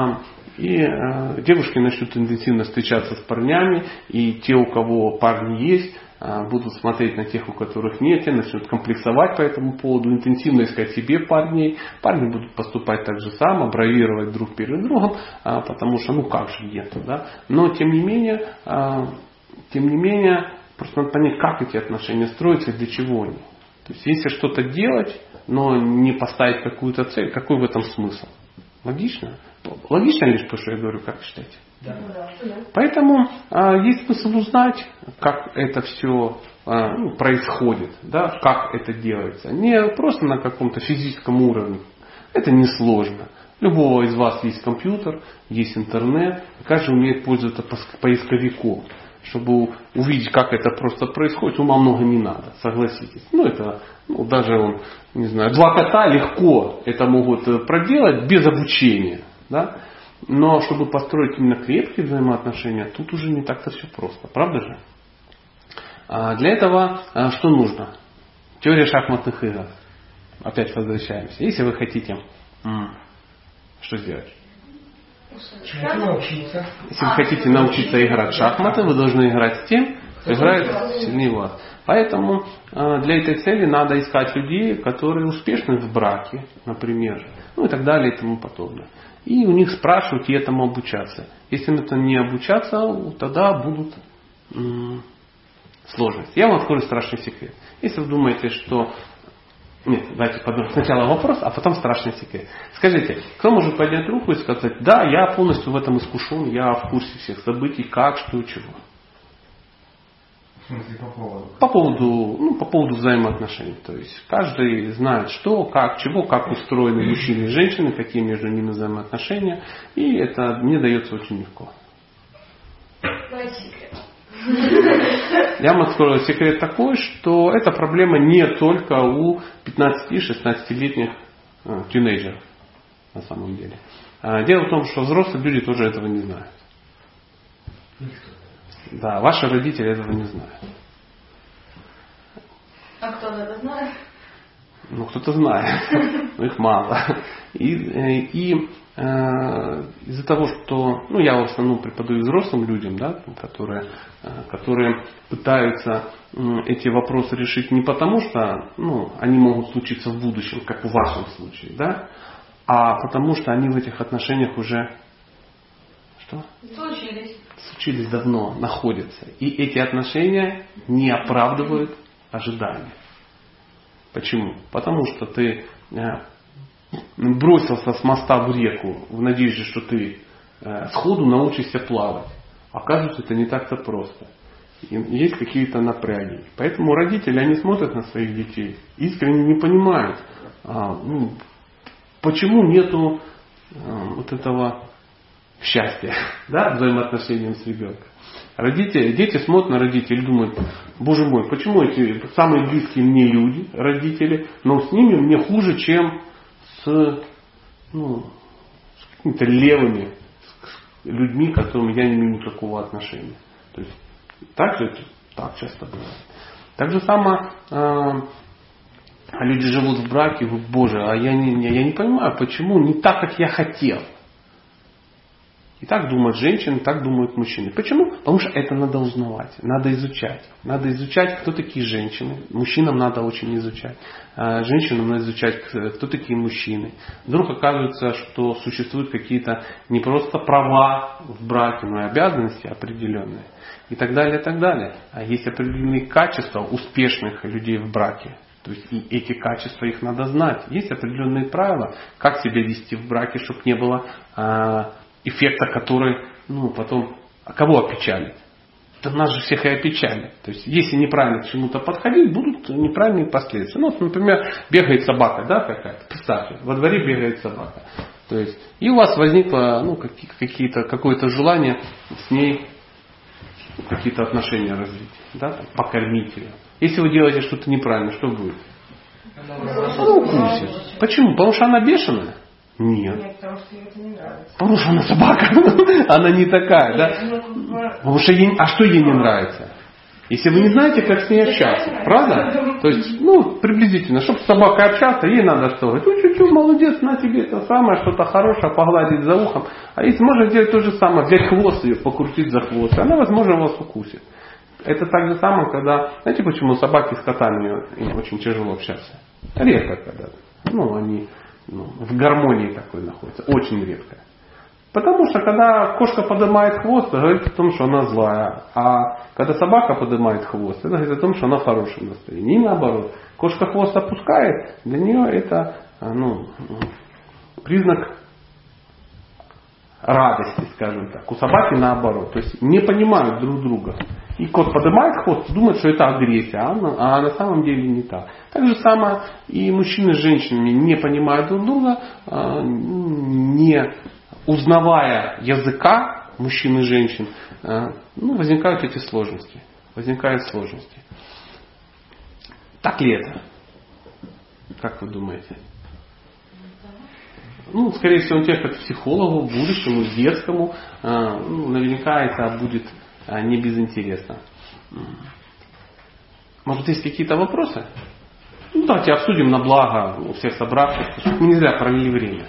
и девушки начнут интенсивно встречаться с парнями, и те, у кого парни есть, будут смотреть на тех, у которых нет, и начнут комплексовать по этому поводу, интенсивно искать себе парней. Парни будут поступать так же само, бравировать друг перед другом, потому что, ну как же нет, да? Но тем не менее, тем не менее, просто надо понять, как эти отношения строятся и для чего они. То есть, если что-то делать, но не поставить какую-то цель, какой в этом смысл? Логично? Логично ли то, что я говорю, как вы считаете? Да. Поэтому а, есть смысл узнать, как это все а, ну, происходит, да, как это делается. Не просто на каком-то физическом уровне. Это несложно. У любого из вас есть компьютер, есть интернет, каждый умеет пользоваться поисковиком. Чтобы увидеть, как это просто происходит, ума много не надо, согласитесь. Ну, это, ну, даже, он, не знаю, два кота легко это могут проделать без обучения. Да? Но чтобы построить именно крепкие взаимоотношения, тут уже не так-то все просто. Правда же? А для этого а, что нужно? Теория шахматных игр. Опять возвращаемся. Если вы хотите, м- что сделать? Чему научиться? Если вы хотите научиться играть в шахматы, вы должны играть с тем, кто играет сильнее вас. Поэтому для этой цели надо искать людей, которые успешны в браке, например, ну и так далее и тому подобное. И у них спрашивать и этому обучаться. Если на это не обучаться, тогда будут м- сложности. Я вам открою страшный секрет. Если вы думаете, что... Нет, давайте подумаем. Сначала вопрос, а потом страшный секрет. Скажите, кто может поднять руку и сказать, да, я полностью в этом искушен, я в курсе всех событий, как, что и чего. смысле, по поводу? По поводу, ну, по поводу взаимоотношений. То есть каждый знает, что, как, чего, как устроены мужчины и женщины, какие между ними взаимоотношения. И это мне дается очень легко. Давайте секрет. Я вам открою секрет такой, что эта проблема не только у пятнадцати-шестнадцатилетних э, тинейджеров на самом деле. А дело в том, что взрослые люди тоже этого не знают. Да, ваши родители этого не знают. А кто это знает? Ну, кто-то знает, но их мало. И, и э, из-за того, что, ну, я в основном преподаю взрослым людям, да, которые, которые пытаются эти вопросы решить не потому, что, ну, они могут случиться в будущем, как в вашем случае, да, а потому что они в этих отношениях уже, что? Случились. Случились давно, находятся. И эти отношения не оправдывают ожидания. Почему? Потому что ты бросился с моста в реку в надежде, что ты сходу научишься плавать. Оказывается, это не так-то просто. Есть какие-то напряги. Поэтому родители, они смотрят на своих детей, искренне не понимают, ну, почему нету вот этого счастья, да, взаимоотношениям с ребенком. Родители, дети смотрят на родителей и думают: боже мой, почему эти самые близкие мне люди, родители, но с ними мне хуже, чем с, ну, с какими-то левыми с людьми, к которым я не имею никакого отношения. То есть так же, так часто бывает. Так же само э, люди живут в браке, говорят: боже, а я не, я не понимаю, почему не так, как я хотел. И так думают женщины, так думают мужчины. Почему? Потому что это надо узнавать, надо изучать. Надо изучать, кто такие женщины. Мужчинам надо очень изучать. Женщинам надо изучать, кто такие мужчины. Вдруг оказывается, что существуют какие-то не просто права в браке, но и обязанности определенные. И так далее, и так далее. А есть определенные качества успешных людей в браке. То есть и эти качества, их надо знать. Есть определенные правила, как себя вести в браке, чтобы не было эффекта, который, ну, потом, а кого опечалит? Да нас же всех и опечалит. То есть, если неправильно к чему-то подходить, будут неправильные последствия. Ну, вот, например, бегает собака, да, какая-то, представьте, во дворе бегает собака. То есть, и у вас возникло, ну, какие-то, какое-то желание с ней какие-то отношения развить, да, там, покормить ее. Если вы делаете что-то неправильно, что будет? Она укусит. Почему? Потому что она бешеная? Нет. Нет, потому что ей это не нравится. Потому что она собака. Она не такая, да? Потому что ей, а что ей не нравится? Если вы не знаете, как с ней общаться. Правда? То есть, ну, приблизительно. Чтобы с собакой общаться, ей надо что? Ну, чуть-чуть, молодец, на тебе это самое, что-то хорошее, погладить за ухом. А если можно сделать то же самое, взять хвост ее, покрутить за хвост, она, возможно, вас укусит. Это так же самое, когда... Знаете, почему собаки с котами им очень тяжело общаться? Редко когда. Ну, они... Ну, в гармонии такой находится. Очень редко. Потому что когда кошка поднимает хвост, это говорит о том, что она злая. А когда собака поднимает хвост, это говорит о том, что она в хорошем настроении. И наоборот. Кошка хвост опускает, для нее это, ну, признак радости, скажем так. У собаки наоборот. То есть не понимают друг друга. И кот поднимает хвост, думает, что это агрессия, а на, а на самом деле не так. Так же самое и мужчины с женщинами не понимают друг друга, не узнавая языка мужчин и женщин, ну, возникают эти сложности. Возникают сложности. Так ли это? Как вы думаете? Ну, скорее всего, те, как психологу, будущему, детскому, ну, наверняка это будет не безинтересно. Может, есть какие-то вопросы? Ну, давайте обсудим на благо у всех собравшихся, чтобы мы не зря провели время.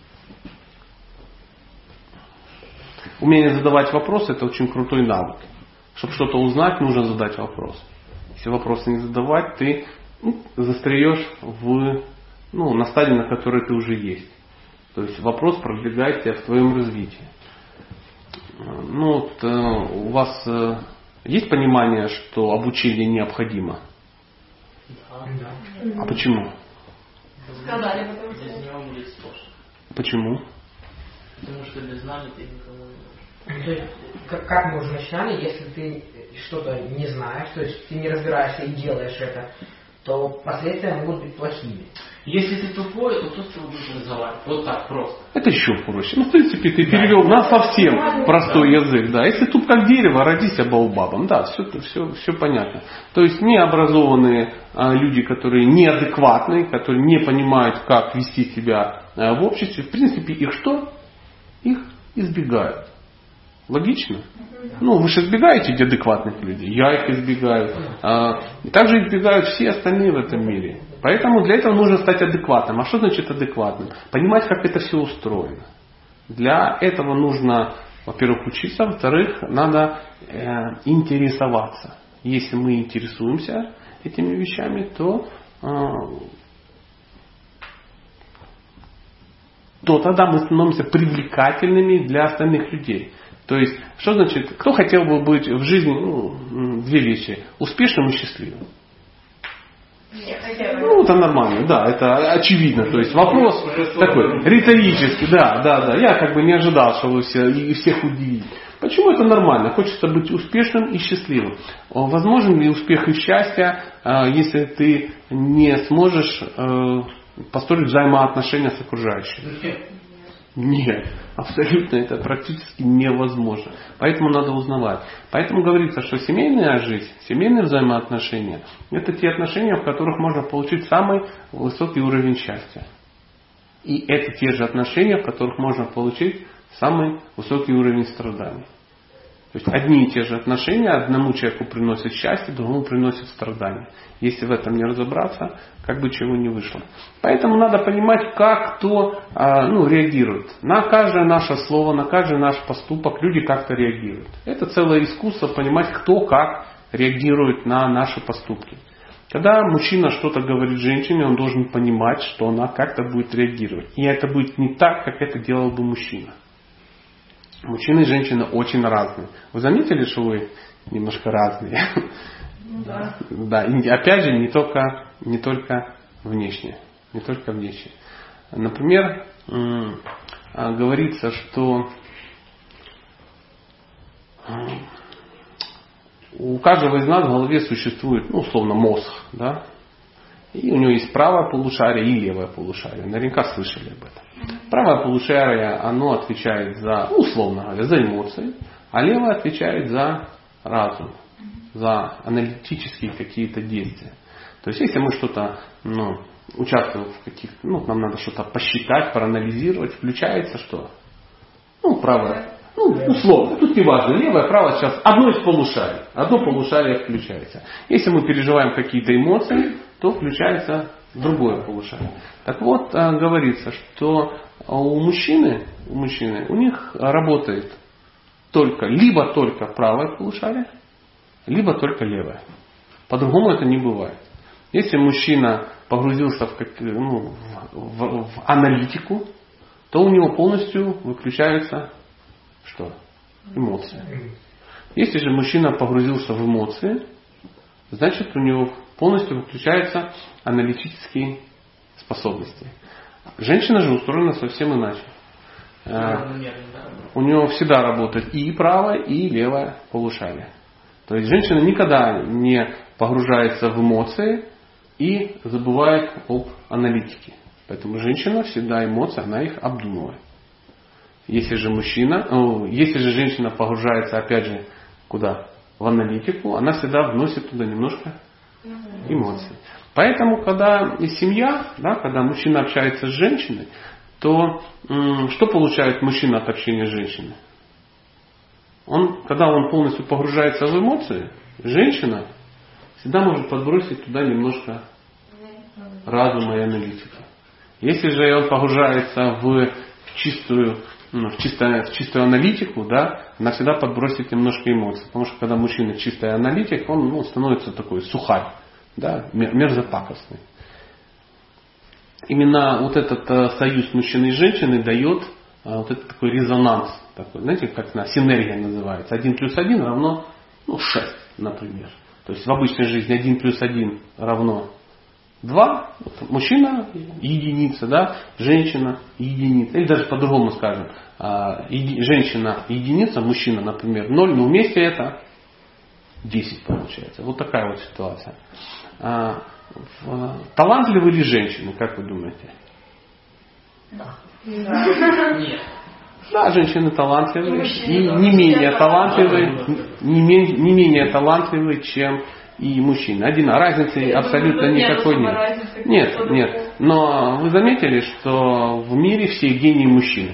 Умение задавать вопросы — это очень крутой навык. Чтобы что-то узнать, нужно задать вопрос. Если вопросы не задавать, ты, ну, застряешь в, ну, на стадии, на которой ты уже есть. То есть вопрос продвигает тебя в твоем развитии. Ну, вот, э, у вас э, есть понимание, что обучение необходимо? Да. А почему? Сказали, потому Без что... него будет сложно. Почему? Потому что без знаний ты никого не можешь. То есть, как, как мы уже начинали, если ты что-то не знаешь, то есть ты не разбираешься и делаешь это, то последствия могут быть плохими. Если ты тупой, то кто с тобой будет разговаривать? Вот так просто. Это еще проще. Ну, в принципе, ты перевел на совсем простой язык. Да. Если туп как дерево, родись обалбабом. Да, все, все, все понятно. То есть необразованные а, люди, которые неадекватные, которые не понимают, как вести себя а, в обществе, в принципе, их что? Их избегают. Логично? Ну, вы же избегаете адекватных людей. Я их избегаю. А, и также избегают все остальные в этом мире. Поэтому для этого нужно стать адекватным. А что значит адекватным? Понимать, как это все устроено. Для этого нужно, во-первых, учиться, во-вторых, надо э, интересоваться. Если мы интересуемся этими вещами, то, э, то тогда мы становимся привлекательными для остальных людей. То есть, что значит, кто хотел бы быть в жизни, ну, две вещи, успешным и счастливым? Ну, это нормально, да, это очевидно. То есть вопрос такой, риторический, да, да, да. Я как бы не ожидал, что вы все, и всех удивите. Почему это нормально? Хочется быть успешным и счастливым. Возможен ли успех и счастье, если ты не сможешь построить взаимоотношения с окружающими? Нет, абсолютно это практически невозможно. Поэтому надо узнавать. Поэтому говорится, что семейная жизнь, семейные взаимоотношения – это те отношения, в которых можно получить самый высокий уровень счастья. И это те же отношения, в которых можно получить самый высокий уровень страданий. То есть одни и те же отношения одному человеку приносят счастье, другому приносят страдания. Если в этом не разобраться, как бы чего не вышло. Поэтому надо понимать, как кто ну, реагирует. На каждое наше слово, на каждый наш поступок люди как-то реагируют. Это целое искусство понимать, кто как реагирует на наши поступки. Когда мужчина что-то говорит женщине, он должен понимать, что она как-то будет реагировать. И это будет не так, как это делал бы мужчина. Мужчины и женщины очень разные. Вы заметили, что вы немножко разные? Да. Да. И опять же, не только, не только внешне. Не только внешне. Например, говорится, что у каждого из нас в голове существует, ну, условно, мозг, да? И у него есть правое полушарие и левое полушарие. Наверняка слышали об этом. Правое полушарие, оно отвечает за, условно говоря, за эмоции, а левое отвечает за разум, за аналитические какие-то действия. То есть, если мы что-то, ну, участвуем в каких-то, ну, нам надо что-то посчитать, проанализировать, включается что? Ну, правое. Ну, условно, тут не важно, левое, правое, сейчас одно из полушарий. Одно полушарие включается. Если мы переживаем какие-то эмоции, то включается другое полушарие. Так вот, говорится, что у мужчины, у мужчины, у них работает только, либо только правое полушарие, либо только левое. По-другому это не бывает. Если мужчина погрузился в, как, ну, в, в, в аналитику, то у него полностью выключаются что? Эмоции. Если же мужчина погрузился в эмоции, значит у него полностью выключаются аналитические способности. Женщина же устроена совсем иначе. У него всегда работает и правое, и левое полушарие. То есть женщина никогда не погружается в эмоции и забывает об аналитике. Поэтому женщина всегда эмоции, она их обдумывает. Если же мужчина, ну, если же женщина погружается опять же куда? В аналитику, она всегда вносит туда немножко эмоций. Поэтому, когда семья, да, когда мужчина общается с женщиной, то м, что получает мужчина от общения с женщиной? Он, когда он полностью погружается в эмоции, женщина всегда может подбросить туда немножко разума и аналитики. Если же он погружается в чистую, ну, в, чистую, в чистую аналитику, да, она всегда подбросит немножко эмоций. Потому что когда мужчина чистый аналитик, он, ну, становится такой сухарь, да, мерзопакостный. Именно вот этот э, союз мужчины и женщины дает э, вот этот такой резонанс. Такой, знаете, как она, синергия называется. один плюс один равно ну, шесть, например. То есть в обычной жизни один плюс один равно Два. Мужчина единица, да, женщина единица. Или даже по-другому скажем. Еди, женщина единица, мужчина, например, ноль, но вместе это десять получается. Вот такая вот ситуация. А, в, талантливы ли женщины, как вы думаете? Да. Нет. Да, женщины талантливые и не менее талантливые, не, не менее талантливые, чем и мужчины. Один, разницы абсолютно никакой нет. Нет, нет. Но вы заметили, что в мире все гении мужчины.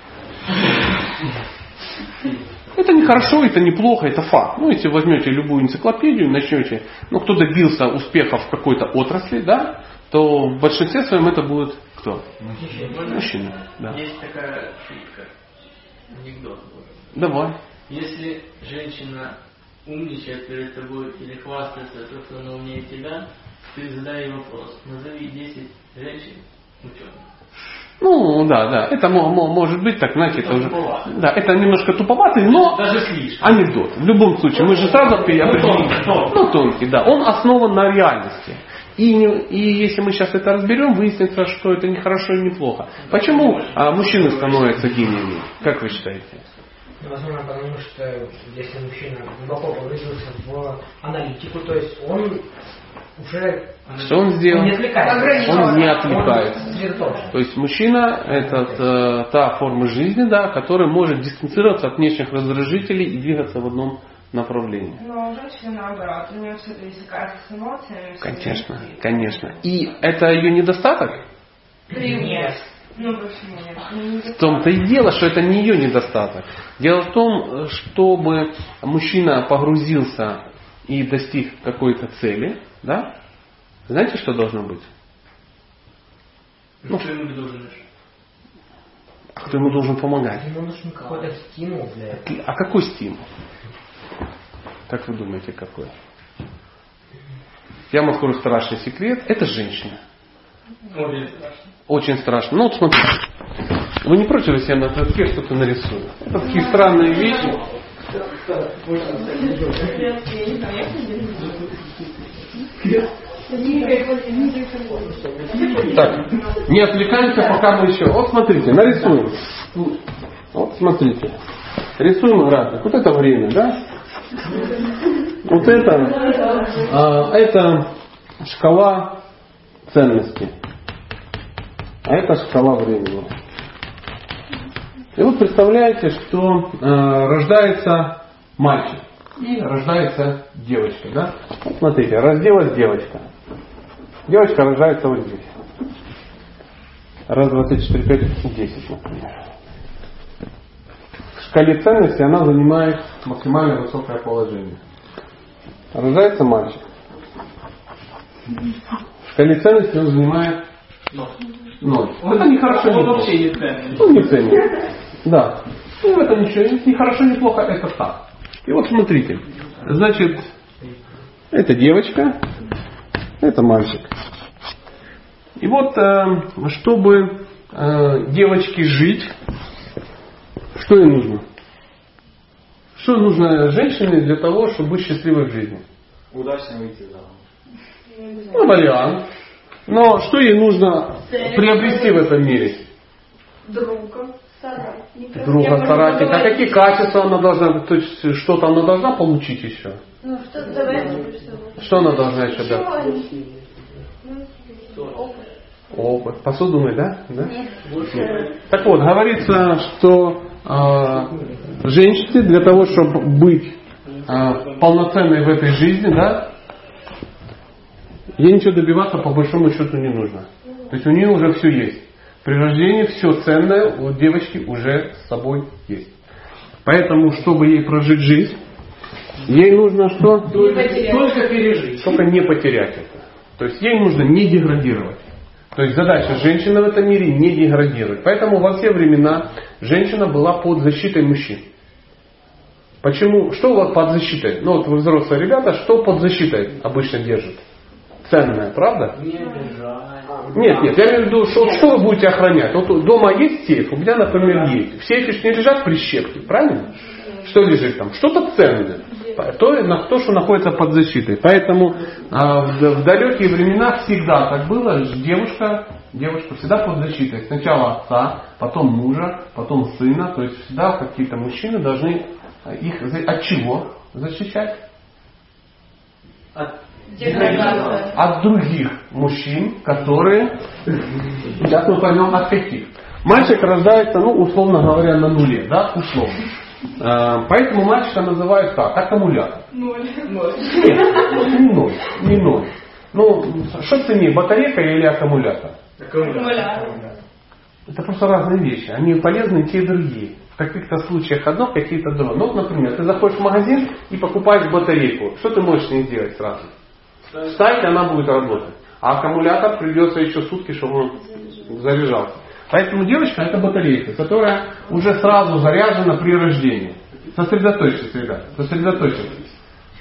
Это не хорошо, это неплохо, это факт. Ну, если возьмете любую энциклопедию, начнете, ну, кто добился успеха в какой-то отрасли, да, то в большинстве своем это будет кто? Мужчина. Да. Есть такая шутка, анекдот. Давай. Если женщина умничает перед тобой или хвастается, то, что она умнее тебя, ты задай ей вопрос. Назови десять женщин ученых. Ну, да, да. Это может быть так, знаете, это уже, да, это немножко туповатый, но даже слишком. Анекдот. В любом случае, мы же сразу определим. Ну, тонкий, да. Он основан на реальности. И, не, и если мы сейчас это разберем, выяснится, что это не хорошо и не плохо. Почему а, мужчины становятся гениями? Как вы считаете? Возможно, потому что если мужчина глубоко погрузился в аналитику, то есть он уже что он сделал? Он не отвлекается. Он не отвлекается. Он то есть мужчина это та форма жизни, да, которая может дистанцироваться от внешних раздражителей и двигаться в одном направлении. Но женщина наоборот, у нее все пересекается с эмоциями. Конечно, конечно. И это ее недостаток? Нет. Ну почему нет? В том-то и дело, что это не ее недостаток. Дело в том, чтобы мужчина погрузился и достиг какой-то цели, да? Знаете, что должно быть? Ну, что ему должен? А кто ему должен помогать? Ему нужен какой-то стимул для этого. А какой стимул? Как вы думаете, какой? Я вам открою страшный секрет. Это женщина. Очень страшно. Очень страшно. Ну вот смотрите. Вы не против, если я на доске что-то нарисую? Это такие странные вещи. Так, не отвлекаемся, пока мы еще. Вот смотрите, нарисуем. Вот смотрите. Рисуем разных. Вот это время, да? Вот это, а, это шкала ценностей. А это шкала времени. И вот представляете, что э, рождается мальчик и рождается девочка. Да? Вот смотрите, родилась девочка. Девочка рождается вот здесь. Раз, два, три, четыре, пять, десять, например. В шкале ценностей она занимает максимально высокое положение. Рождается мальчик. В шкале ценностей он занимает ноль. Это не хорошо, не плохо. Вообще не ценный. Он не ценный. Да. Ну, в этом ничего. Не хорошо, не плохо, это так. И вот смотрите. Значит, это девочка, это мальчик. И вот, чтобы девочке жить, что ей нужно? Что нужно женщине для того, чтобы быть счастливой в жизни? Удачно выйти замуж. Ну, вариант. Но что ей нужно приобрести в этом мире? Друга, соратника. Друга, соратника. А какие качества она должна, то есть что-то она должна получить еще? Ну, что давайте. Что она должна еще дать? Опыт. Посуду мыть, да? да? Нет. Так вот, говорится, что э, женщине для того, чтобы быть э, полноценной в этой жизни, да, ей ничего добиваться по большому счету не нужно. То есть у нее уже все есть. При рождении все ценное у девочки уже с собой есть. Поэтому, чтобы ей прожить жизнь, ей нужно что? Только пережить. Только не потерять это. То есть ей нужно не деградировать. То есть задача женщины в этом мире не деградировать. Поэтому во все времена женщина была под защитой мужчин. Почему? Что вот под защитой? Ну вот вы взрослые ребята, что под защитой обычно держат? Ценное, правда? Не держать. Нет, нет, я имею в виду, что, что вы будете охранять? Вот дома есть сейф, у меня, например, есть. В сейфе не лежат прищепки, правильно? Что лежит там? Что-то ценное. то, то, что находится под защитой. Поэтому а, в, в далекие времена всегда так было. Девушка, девушка всегда под защитой. Сначала отца, потом мужа, потом сына. То есть всегда какие-то мужчины должны их от чего защищать? От, от других мужчин, которые... Сейчас мы поймем от каких. Мальчик рождается, ну, условно говоря, на нуле, да, условно. Поэтому мальчика называют как? Аккумулятор. Ноль. Нет, не ноль. Не ноль. Ну, что ценнее, батарейка или аккумулятор? Аккумулятор. Это просто разные вещи. Они полезны те и другие. В каких-то случаях одно, в каких-то другое. Ну, например, ты заходишь в магазин и покупаешь батарейку. Что ты можешь с ней сделать сразу? Ставить, она будет работать. А аккумулятор придется еще сутки, чтобы он заряжался. Поэтому девочка это батарейка, которая уже сразу заряжена при рождении. Сосредоточьтесь, ребята, сосредоточьтесь.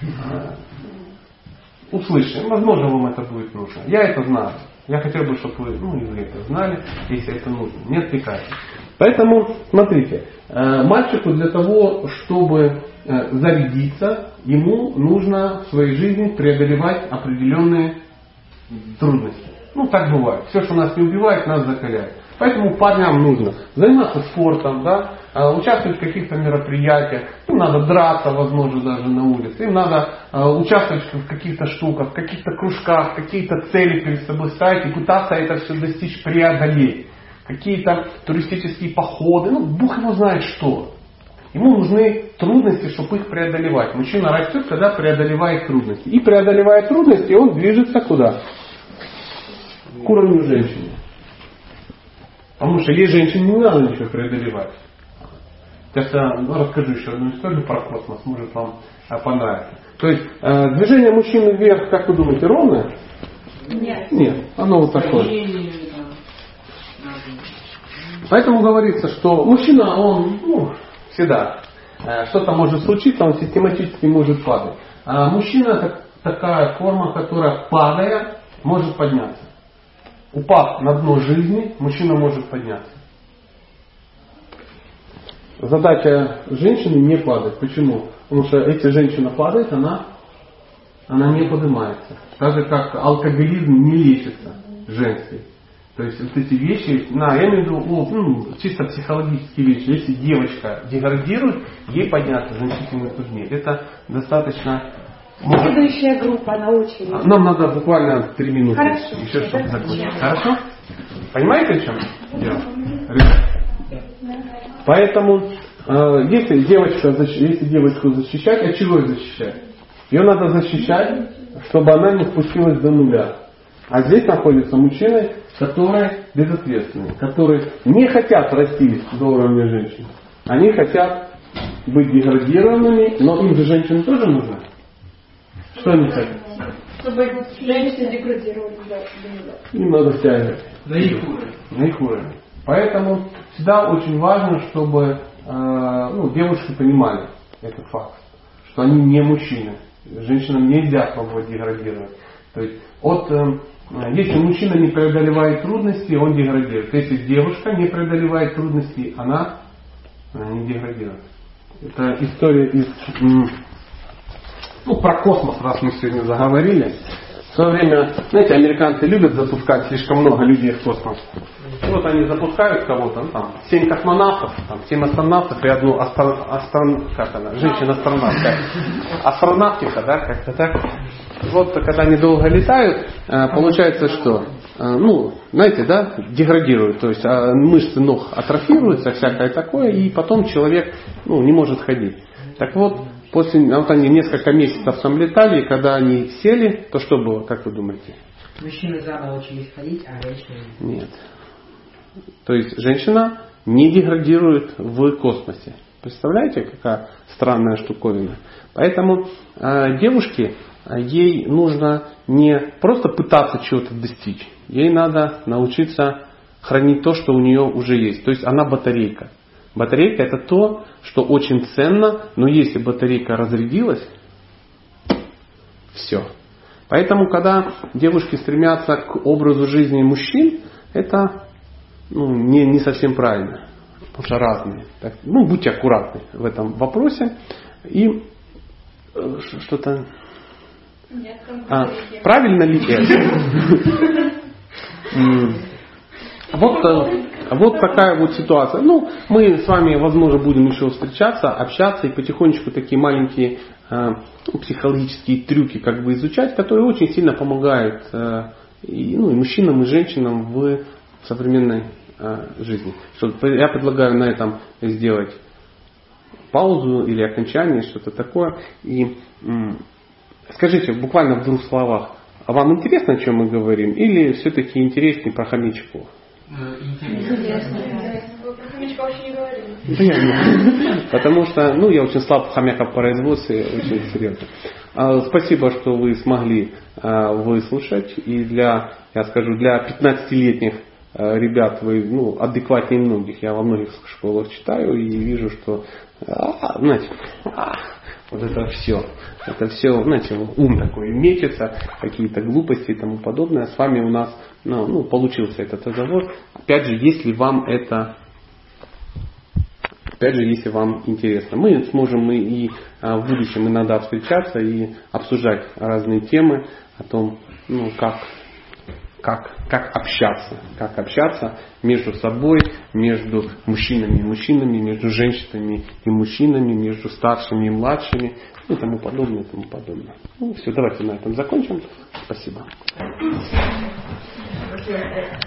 Услышьте, возможно, вам это будет нужно. Я это знаю. Я хотел бы, чтобы вы, ну, и вы это знали, если это нужно. Не отвлекайтесь. Поэтому, смотрите, мальчику для того, чтобы зарядиться, ему нужно в своей жизни преодолевать определенные трудности. Ну, так бывает. Все, что нас не убивает, нас закаляет. Поэтому парням нужно заниматься спортом, да, участвовать в каких-то мероприятиях, им надо драться, возможно, даже на улице, им надо участвовать в каких-то штуках, в каких-то кружках, какие-то цели перед собой ставить и пытаться это все достичь, преодолеть. Какие-то туристические походы, ну, Бог его знает что. Ему нужны трудности, чтобы их преодолевать. Мужчина растет, когда преодолевает трудности. И преодолевая трудности, он движется куда? К уровню женщины. Потому что ей женщине не надо ничего преодолевать. Сейчас я расскажу еще одну историю про космос, может вам понравится. То есть э, движение мужчины вверх, как вы думаете, ровное? Нет. Нет, оно вот такое. Поэтому говорится, что мужчина, он ну, всегда э, что-то может случиться, он систематически может падать. А мужчина это такая форма, которая падая может подняться. Упав на дно жизни, мужчина может подняться. Задача женщины не падать. Почему? Потому что если женщина падает, она, она не поднимается. Так же как алкоголизм не лечится женский. То есть вот эти вещи, на, я имею в виду ну, чисто психологические вещи. Если девочка деградирует, ей подняться значительно труднее. Это достаточно... Следующая группа, она очень... Нам надо буквально три минуты. Хорошо. Еще чтобы закончить. Хорошо? Понимаете, о чем дело? Ребята? Поэтому, э, если, девочка, если девочку защищать, от чего ее защищать? Ее надо защищать, чтобы она не спустилась до нуля. А здесь находятся мужчины, которые безответственные, которые не хотят расти до уровня женщин. Они хотят быть деградированными, но им же женщины тоже нужны. Что они хотят? Чтобы женщины деградировали, да. Им надо стягивать. На их уровень. На их уровень. Поэтому всегда очень важно, чтобы э, ну, девушки понимали этот факт, что они не мужчины. Женщинам нельзя пробовать деградировать. То есть от, э, если мужчина не преодолевает трудности, он деградирует. Если девушка не преодолевает трудности, она, она не деградирует. Это история из... Ну, про космос, раз мы сегодня заговорили. В свое время, знаете, американцы любят запускать слишком много людей в космос. И вот они запускают кого-то, ну, там, семь космонавтов, там, семь астронавтов и одну астро, астро, как она, женщина-астронавтка. Астронавтика, да, как-то так. Вот, когда они долго летают, получается, что, ну, знаете, да, деградируют. То есть мышцы ног атрофируются, всякое такое, и потом человек, ну, не может ходить. Так вот, после, вот они несколько месяцев там летали, и когда они сели, то что было, как вы думаете? Мужчины заново учились ходить, а женщины... Нет. То есть женщина не деградирует в космосе. Представляете, какая странная штуковина? Поэтому э, девушке, ей нужно не просто пытаться чего-то достичь, ей надо научиться хранить то, что у нее уже есть. То есть она батарейка. Батарейка это то, что очень ценно, но если батарейка разрядилась, все. Поэтому, когда девушки стремятся к образу жизни мужчин, это ну, не, не совсем правильно. Потому что разные. Так, ну, будьте аккуратны в этом вопросе. И что-то... Нет, А, правильно ли это? Вот, вот такая вот ситуация. Ну, мы с вами, возможно, будем еще встречаться, общаться и потихонечку такие маленькие э, психологические трюки как бы изучать, которые очень сильно помогают э, и, ну, и мужчинам, и женщинам в современной э, жизни. Что, я предлагаю на этом сделать паузу или окончание, что-то такое. И м, скажите буквально в двух словах, а вам интересно, о чем мы говорим, или все-таки интереснее про хомячков? Интересно. Вы про хомячка вообще не говорили. Понятно. Потому что, ну, я очень слаб в хомякопроизводстве, очень серьезно. Спасибо, что вы смогли выслушать. И для, я скажу, для пятнадцатилетних ребят вы, ну, адекватнее многих. Я во многих школах читаю и вижу, что, а, знаете, а, вот это все. Это все, знаете, ум такой мечется, какие-то глупости и тому подобное. С вами у нас, ну, ну, получился этот разговор. Опять же, если вам это, опять же, если вам интересно, мы сможем и, и в будущем иногда встречаться и обсуждать разные темы о том, ну, как, как, как общаться, как общаться между собой, между мужчинами и мужчинами, между женщинами и мужчинами, между старшими и младшими и тому подобное, и тому подобное. Ну все, давайте на этом закончим. Спасибо.